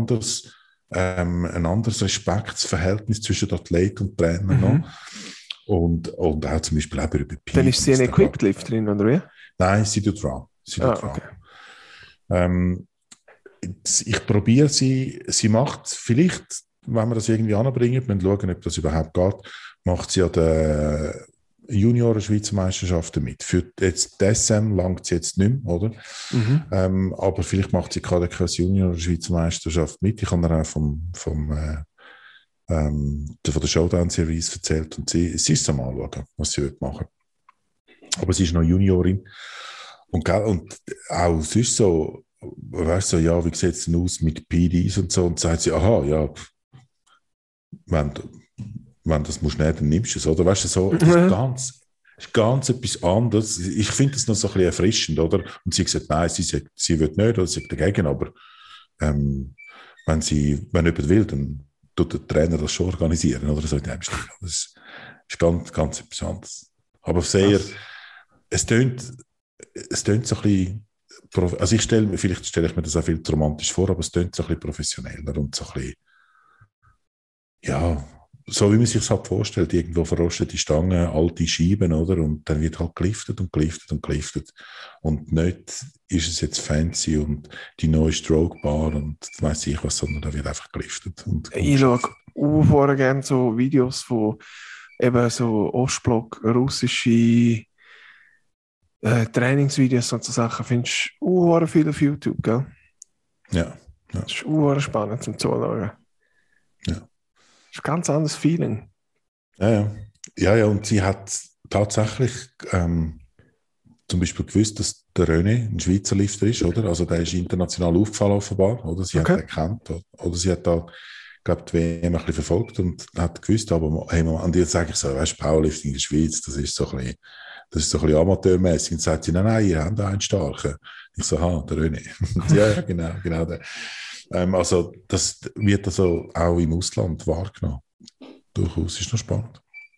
ein anderes Respektsverhältnis zwischen Athlet und Trainer noch. Und auch zum Beispiel auch über PEDs. Dann ist sie eine Equipped-Lifterin, oder wie? Nein, sie tut RAW. Okay. Ich probiere sie macht vielleicht, wenn wir das irgendwie anbringen, wir schauen, ob das überhaupt geht, macht sie an der Junioren-Schweizer Meisterschaften mit. Für jetzt die SM langt sie jetzt nicht mehr, oder? Aber vielleicht macht sie gerade keine Junioren-Schweizer Meisterschaft mit. Ich habe ihr auch von der Showdown-Series erzählt und sie ist am Anschauen, was sie machen will. Aber sie ist noch Juniorin. Und auch sonst so, weißt du, wie sieht es denn aus mit PDs und so? Und sagt sie, wenn das musst nehmen, dann nimmst du es, oder? Weißt du, so, das ist ganz etwas anderes. Ich finde das noch so ein bisschen erfrischend, oder? Und sie hat gesagt, nein, sie will nicht, oder sie sagt dagegen, aber wenn jemand will, dann tut der Trainer das schon organisieren, oder? So in dem Stil. Das ist ganz, ganz etwas anderes. Aber sehr, es tönt so ein bisschen, also vielleicht stelle ich mir das auch viel zu romantisch vor, aber es tönt so ein bisschen professioneller und so ein bisschen, so wie man sich es halt vorstellt, irgendwo verrostete Stangen, alte Scheiben, oder? Und dann wird halt geliftet und geliftet und geliftet. Und nicht ist es jetzt fancy und die neue Stroke-Bar und weiss ich was, sondern da wird einfach geliftet. Ich schaue vorher gerne so Videos von eben so Ostblock, russische Trainingsvideos und so Sachen. Findest du viel auf YouTube, gell? Ja. Das ist spannend zum Zuschauen. Ja. Das ist ein ganz anderes Feeling. Ja. Ja, ja, und sie hat tatsächlich zum Beispiel gewusst, dass der René ein Schweizer Lifter ist, oder? Also der ist international aufgefallen offenbar, oder? Sie hat Okay. den erkannt, oder sie hat da, glaube die WM ein bisschen verfolgt und hat gewusst, aber hey, an dir sage ich so, weißt du, Powerlifting in der Schweiz, das ist so ein bisschen amateurmäßig. Und sagt sie, nein, nein, ihr habt da einen starken. Ich so, der René. Ja, ja, genau der. Also das wird also auch im Ausland wahrgenommen. Durchaus ist noch spannend.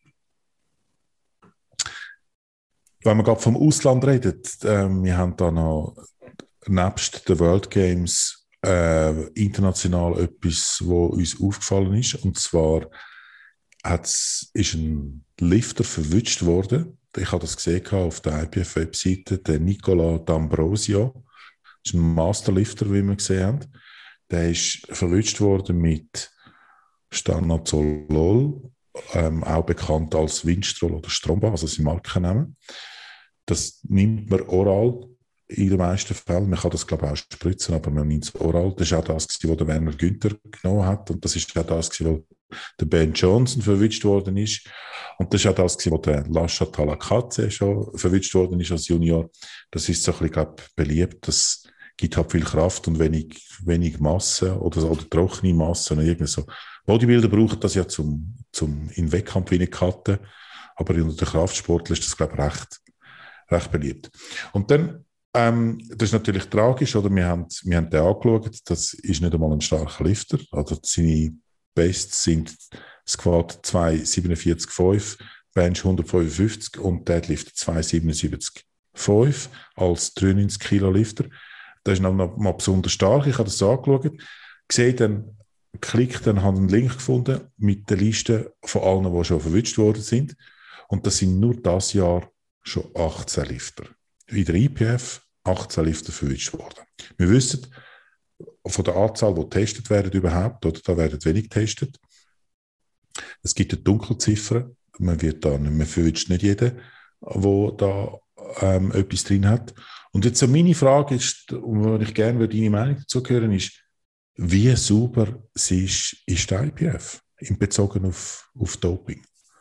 Wenn wir gerade vom Ausland reden, wir haben da noch nebst den World Games international etwas, wo uns aufgefallen ist. Und zwar ist ein Lifter verwünscht worden. Ich habe das gesehen auf der IPF-Webseite, der Nicola D'Ambrosio. Das ist ein Masterlifter, wie wir gesehen haben. Der ist verwünscht worden mit Stanozolol, auch bekannt als Winstrol oder Stromba, also sein Markennamen. Das nimmt man oral in den meisten Fällen. Man kann das, glaube ich, auch spritzen, aber man nimmt es oral. Das ist auch das, was der Werner Günther genommen hat. Und das ist auch das, wo der Ben Johnson verwünscht worden ist. Und das ist auch das, wo der Lasha Talakadze schon verwünscht worden ist als Junior. Das ist so ein bisschen, glaube ich, beliebt. Das gibt halt viel Kraft und wenig Masse oder trockene Masse oder irgendwie so. Bodybuilder brauchen das ja zum in den Wettkampf reincutten. Aber unter den Kraftsportlern ist das, glaube ich, recht beliebt. Und dann, das ist natürlich tragisch, oder? Wir haben den angeschaut, das ist nicht einmal ein starker Lifter. Also seine Bests sind Squat 2,47,5, Bench 155 und Deadlift 2,77,5 als 93 Kilo Lifter. Das ist noch mal besonders stark. Ich habe das angeschaut, gesehen, dann habe einen Link gefunden mit der Liste von allen, die schon verwünscht worden sind. Und das sind nur dieses Jahr schon 18 Lifter. In der IPF 18 Lifter verwünscht worden. Wir wissen, von der Anzahl, die getestet werden überhaupt, oder da werden wenig getestet. Es gibt eine Dunkelziffer. Man verwünscht nicht jeden, der da etwas drin hat. Und jetzt so meine Frage ist, und wo ich gerne deine Meinung dazu hören, ist, wie sauber ist die IPF in Bezug auf Doping?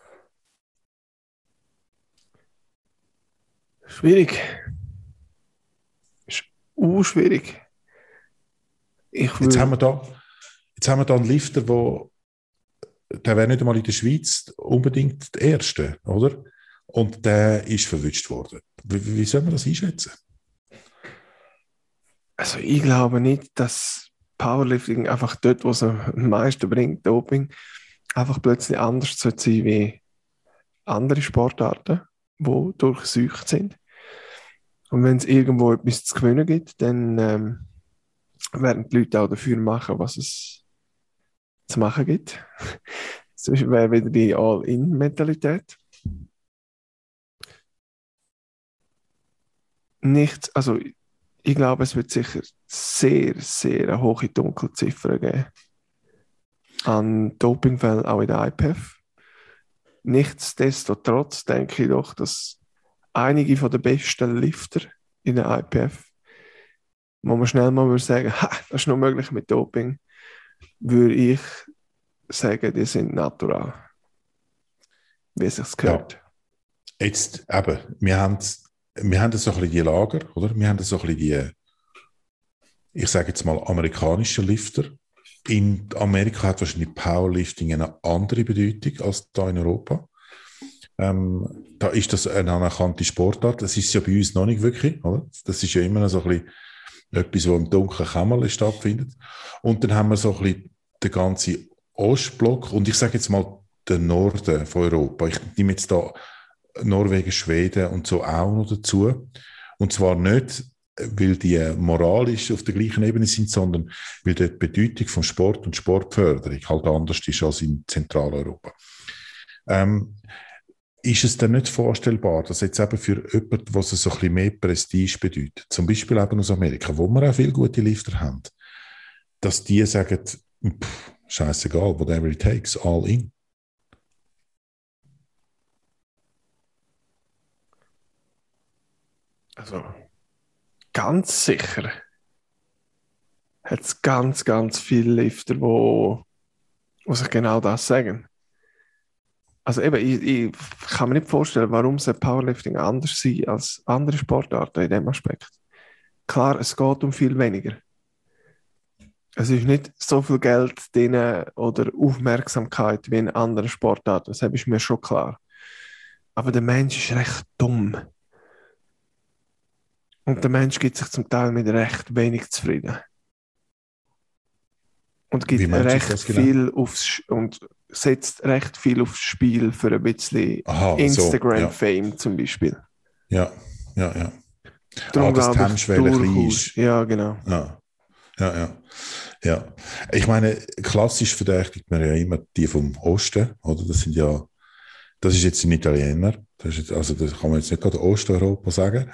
Schwierig. Ist schwierig. Jetzt haben wir da einen Lifter, der wäre nicht einmal in der Schweiz unbedingt der Erste, oder? Und der ist verwünscht worden. Wie soll man das einschätzen? Also ich glaube nicht, dass Powerlifting einfach dort, wo es am meisten bringt, Doping, einfach plötzlich anders sein wie andere Sportarten, die durchsucht sind. Und wenn es irgendwo etwas zu gewinnen gibt, dann werden die Leute auch dafür machen, was es zu machen gibt. Das wäre wieder die All-In-Mentalität. Also ich glaube, es wird sicher sehr, sehr hohe Dunkelziffern geben an Dopingfällen, auch in der IPF. Nichtsdestotrotz denke ich doch, dass einige von den besten Lifter in der IPF, wo man schnell mal würde sagen, das ist nur möglich mit Doping, würde ich sagen, die sind natural, wie es sich gehört. Ja. Jetzt eben, wir haben so ein bisschen die Lager, oder? Wir haben so ein bisschen die, ich sage jetzt mal, amerikanischen Lifter. In Amerika hat wahrscheinlich Powerlifting eine andere Bedeutung als da in Europa. Da ist das eine anerkannte Sportart. Das ist ja bei uns noch nicht wirklich, oder? Das ist ja immer noch so ein bisschen etwas, was im dunklen Kämmerlein stattfindet. Und dann haben wir so ein bisschen den ganzen Ostblock und ich sage jetzt mal den Norden von Europa. Ich nehme jetzt da Norwegen, Schweden und so auch noch dazu. Und zwar nicht, weil die moralisch auf der gleichen Ebene sind, sondern weil die Bedeutung von Sport und Sportförderung halt anders ist als in Zentraleuropa. Ist es dann nicht vorstellbar, dass jetzt eben für jemanden, was es so ein bisschen mehr Prestige bedeutet, zum Beispiel eben aus Amerika, wo wir auch viele gute Lifter haben, dass die sagen, scheißegal, whatever it takes, all in? Also ganz sicher hat es ganz viele Lifter, die sich genau das sagen. Also eben, ich kann mir nicht vorstellen, warum soll Powerlifting anders sein als andere Sportarten in dem Aspekt. Klar, es geht um viel weniger. Es ist nicht so viel Geld drin oder Aufmerksamkeit wie in anderen Sportarten. Das ist mir schon klar. Aber der Mensch ist recht dumm. Und der Mensch gibt sich zum Teil mit recht wenig zufrieden. Und Wie gibt meinst du recht das genau? viel und setzt recht viel aufs Spiel für ein bisschen Aha, so, ja. Instagram-Fame zum Beispiel. Ja, ja, ja. Darum Dass die glaube ich Hemmschwelle klein durchaus. ist. Ja, genau. Ja, ja, ja. Ja. Ich meine, klassisch verdächtigt man ja immer die vom Osten, oder? Das ist jetzt ein Italiener. Das kann man jetzt nicht gerade Osteuropa sagen.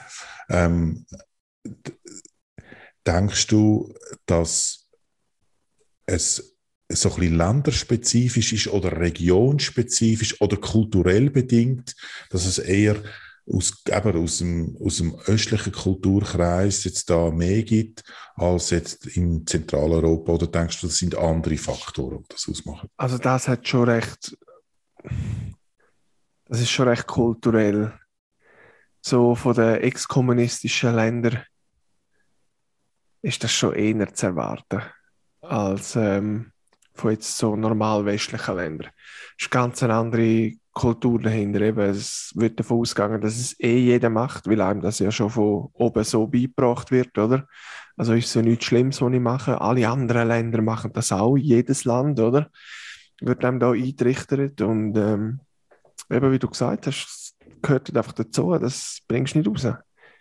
Denkst du, dass es so ein bisschen länderspezifisch ist oder regionspezifisch oder kulturell bedingt, dass es eher aus dem östlichen Kulturkreis jetzt da mehr gibt als jetzt in Zentraleuropa? Oder denkst du, das sind andere Faktoren, die das ausmachen? Also das ist schon recht kulturell. So von den ex-kommunistischen Ländern ist das schon eher zu erwarten als von jetzt so normal westlichen Ländern. Es ist ganz eine andere Kultur dahinter. Eben, es wird davon ausgegangen, dass es jeder macht, weil einem das ja schon von oben so beigebracht wird, oder? Also ist es ja nichts Schlimmes, was ich mache. Alle anderen Länder machen das auch, jedes Land, oder? Wird einem da eingetrichtert und eben wie du gesagt hast, es gehört einfach dazu, das bringst du nicht raus.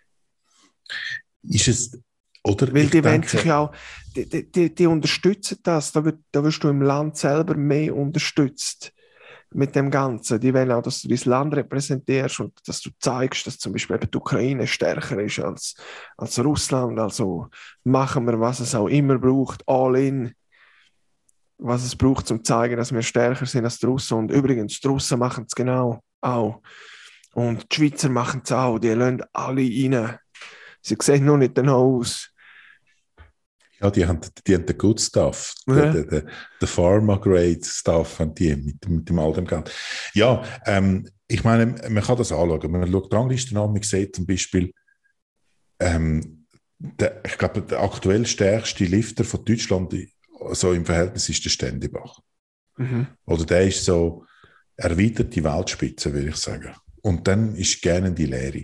Ist es, oder? Weil Ich die wollen denke, sich ja auch, die unterstützen das, da wirst du im Land selber mehr unterstützt mit dem Ganzen. Die wollen auch, dass du dein Land repräsentierst und dass du zeigst, dass zum Beispiel eben die Ukraine stärker ist als Russland. Also machen wir, was es auch immer braucht, all in, was es braucht, um zu zeigen, dass wir stärker sind als die Russen. Und übrigens, die Russen machen es genau auch. Und die Schweizer machen es auch, die lassen alle rein. Sie sehen nur nicht danach aus. ja, die haben den Good Stuff, Ja. den Pharma-Grade-Stuff haben die mit dem all dem Geld. Ja, ich meine, man kann das anschauen. Man schaut die Ranglisten an, man sieht zum Beispiel, ich glaube, der aktuell stärkste Lifter von Deutschland so im Verhältnis ist der Stendibach. Mhm. Oder der ist so erweiterte Weltspitze, würde ich sagen. Und dann ist gerne die Lehre.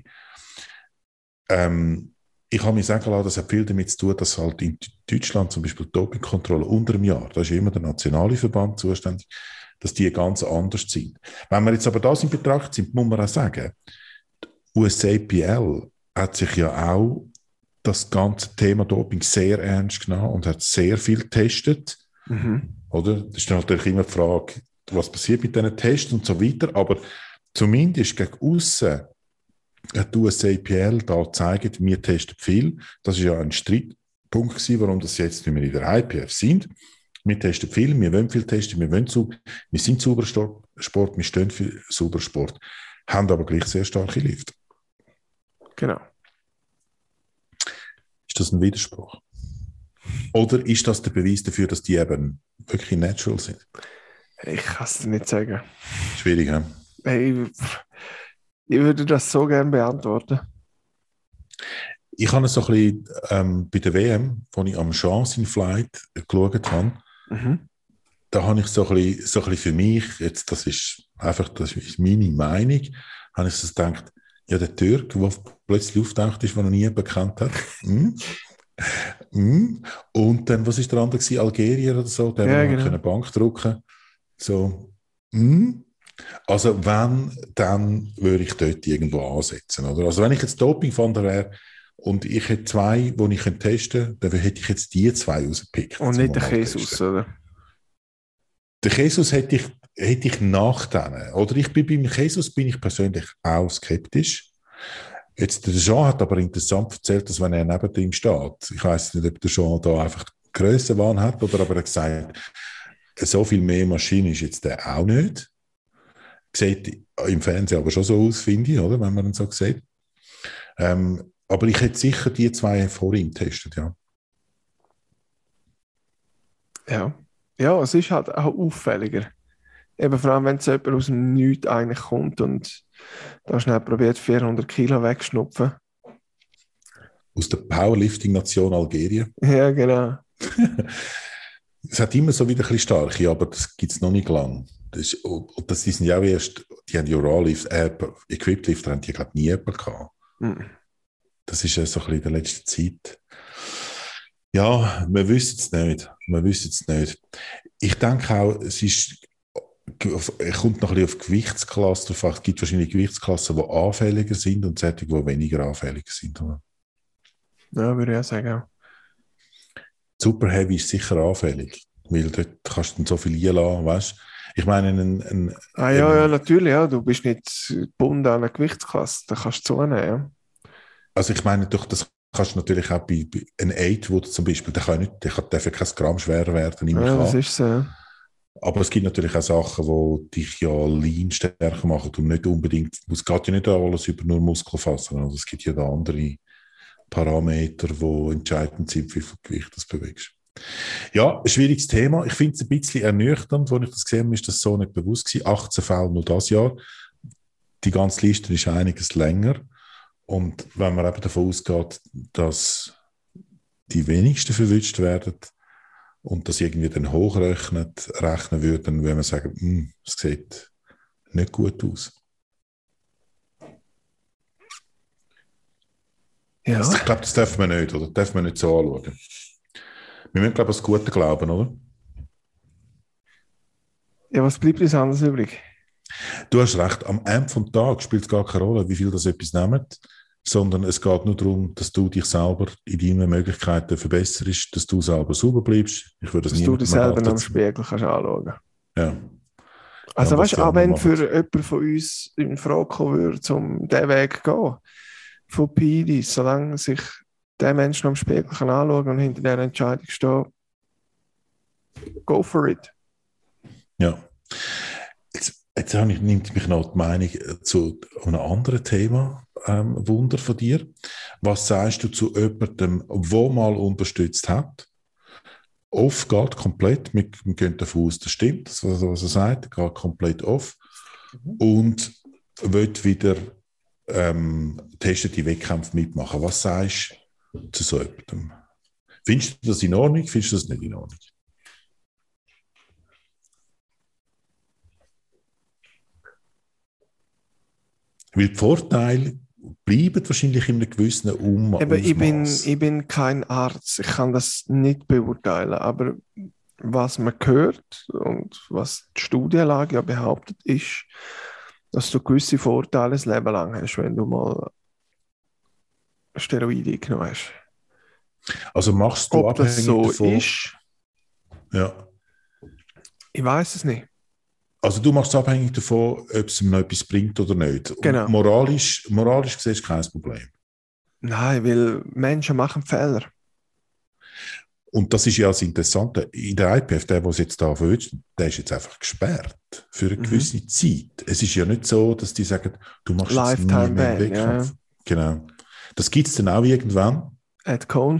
Ich habe mir sagen lassen, das hat viel damit zu tun, dass halt in Deutschland zum Beispiel die Dopingkontrolle unter dem Jahr, da ist immer der nationale Verband zuständig, dass die ganz anders sind. Wenn wir jetzt aber das in Betracht ziehen, muss man auch sagen, die USAPL hat sich ja auch das ganze Thema Doping sehr ernst genommen und hat sehr viel getestet. Mhm. Oder? Das ist natürlich immer die Frage, was passiert mit diesen Tests und so weiter, aber zumindest gegen aussen hat die USAPL da gezeigt, wir testen viel. Das war ja ein Streitpunkt gewesen, warum das jetzt nicht mehr in der IPF sind. Wir testen viel, wir wollen viel testen, wir sind sauberer Sport, wir stehen für sauberen Sport, haben aber gleich sehr starke Lift. Genau. Ist das ein Widerspruch? Oder ist das der Beweis dafür, dass die eben wirklich natural sind? Ich kann es dir nicht sagen. Schwierig, ja? Hey, ich würde das so gerne beantworten. Ich habe es so ein bisschen bei der WM, als ich am Chance in Flight geschaut habe, da habe ich so ein bisschen für mich, jetzt, das ist meine Meinung, habe ich so gedacht, ja, der Türk, der plötzlich auftaucht ist, den noch nie bekannt hat. Und dann, was ist der andere gewesen? Algerier oder so, der Ja, noch genau. Bank drücken. So, Also wenn, dann würde ich dort irgendwo ansetzen. Oder? Also wenn ich jetzt Dopingfahnder wäre und ich hätte zwei, die ich testen könnte, dann hätte ich jetzt die zwei rausgepickt. Und nicht der Jesus, oder? Den Jesus hätte ich nach denen. Oder beim Jesus bin ich persönlich auch skeptisch. Jetzt, der Jean hat aber interessant erzählt, dass wenn er neben ihm steht, ich weiss nicht, ob der Jean da einfach Grössenwahn hat, oder aber er hat gesagt, so viel mehr Maschine ist jetzt der auch nicht. Sieht im Fernsehen aber schon so aus, finde ich, oder? Wenn man ihn so sieht. Aber ich hätte sicher die zwei vor ihm getestet, ja. Ja. Ja, es ist halt auch auffälliger. Eben vor allem, wenn es jemand aus dem Nichts eigentlich kommt und da schnell probiert, 400 Kilo wegschnupfen. Aus der Powerlifting-Nation Algerien. Ja, genau. Es hat immer so wieder ein bisschen starke, aber das gibt es noch nicht lang. Die sind ja auch erst, die haben ja Equipped-Lifter, haben die glaube nie jemand gehabt. Mhm. Das ist ja so ein bisschen in der letzten Zeit. Ja, wir wissen es nicht. Wir wissen es nicht. Ich denke auch, es kommt noch ein bisschen auf Gewichtsklasse drauf an. Es gibt wahrscheinlich Gewichtsklassen, die anfälliger sind und solche, die weniger anfälliger sind. Oder? Ja, würde ich auch sagen. Super Heavy ist sicher anfällig, weil dort kannst du dann so viel einlassen, weißt du? Ich meine, ja, natürlich, ja. Du bist nicht gebunden an eine Gewichtsklasse, da kannst du zunehmen, ja. Also ich meine, durch das kannst du natürlich auch bei einem 8, wo du zum Beispiel, der darf ja kein Gramm schwerer werden, Ja, das ist so, ja. Aber es gibt natürlich auch Sachen, die dich ja lean stärker machen und nicht unbedingt, es geht ja nicht alles über nur Muskelfasern, also es gibt ja da andere Parameter, die entscheidend sind, wie viel Gewicht du bewegst. Ja, ein schwieriges Thema. Ich finde es ein bisschen ernüchternd, als ich das gesehen habe, ist das so nicht bewusst gewesen. 18 Fälle nur das Jahr. Die ganze Liste ist einiges länger. Und wenn man eben davon ausgeht, dass die wenigsten verwünscht werden und das irgendwie dann hochrechnen würde, dann würde man sagen, es sieht nicht gut aus. Ja. Also ich glaube, das dürfen wir nicht, oder? Das dürfen wir nicht so anschauen. Wir müssen, glaube ich, an das Gute glauben, oder? Ja, was bleibt uns anders übrig? Du hast recht, am Ende des Tages spielt es gar keine Rolle, wie viel das etwas nimmt, sondern es geht nur darum, dass du dich selber in deinen Möglichkeiten verbesserst, dass du selber sauber bleibst. Ich würde dass du dich selber noch im Spiegel kannst anschauen. Ja. Also ja, weißt du, auch wenn für jemanden von uns in Frage kommen würde, um diesen Weg zu gehen, von PD, solange sich der Mensch noch im Spiegel kann anschauen und hinter dieser Entscheidung stehen, go for it. Ja. Jetzt nimmt mich noch die Meinung zu einem anderen Thema Wunder von dir. Was sagst du zu jemandem, der mal unterstützt hat? Off geht komplett, wir gehen davon aus, das stimmt, das, was er sagt, geht komplett off und will wieder testet die Wettkämpfe mitmachen. Was sagst du zu so jemandem? Findest du das in Ordnung? Findest du das nicht in Ordnung? Weil die Vorteile bleiben wahrscheinlich in einem gewissen Ausmaß. Ich bin kein Arzt, ich kann das nicht beurteilen, aber was man hört und was die Studienlage ja behauptet, ist, dass du gewisse Vorteile das Leben lang hast, wenn du mal Steroide genommen hast. Also machst du Ob das so davon, ist, ja. Ich weiß es nicht. Also du machst es abhängig davon, ob es ihm noch etwas bringt oder nicht. Genau. Und moralisch gesehen ist kein Problem. Nein, weil Menschen machen Fehler. Und das ist ja das Interessante. In der IPF, der es jetzt da verwünscht, der ist jetzt einfach gesperrt für eine gewisse Zeit. Es ist ja nicht so, dass die sagen, du machst jetzt nie mehr einen Wettkampf. Ja. Genau. Das gibt es dann auch irgendwann. Ed Cohn.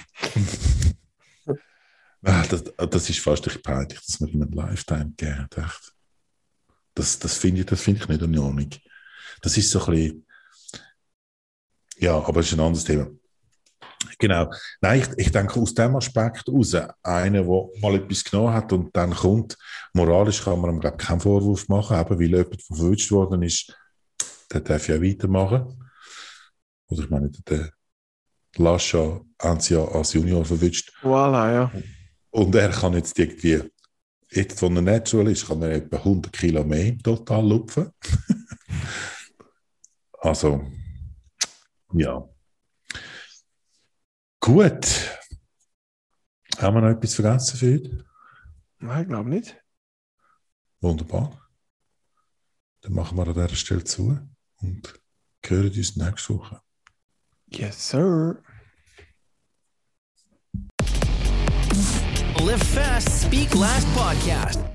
Das ist fast ein peinlich, dass man ihm einen Lifetime gegeben hat. Das finde ich nicht in Ordnung. Das ist so ein bisschen... Ja, aber das ist ein anderes Thema. Genau. Nein, ich denke, aus dem Aspekt heraus, einer, der mal etwas genommen hat und dann kommt, moralisch kann man ihm, glaube ich, keinen Vorwurf machen, eben weil jemand verwünscht worden ist, der darf ja weitermachen. Oder ich meine, der Lascha haben sie ja als Junior verwünscht. Voilà, ja. Und er kann jetzt irgendwie, jetzt, wo er natural ist, kann er etwa 100 Kilo mehr im Total lupfen. Also, ja. Gut. Haben wir noch etwas vergessen für heute? Nein, ich glaube nicht. Wunderbar. Dann machen wir an dieser Stelle zu und hören uns nächste Woche. Yes, sir. Live Fast, Speak Last podcast.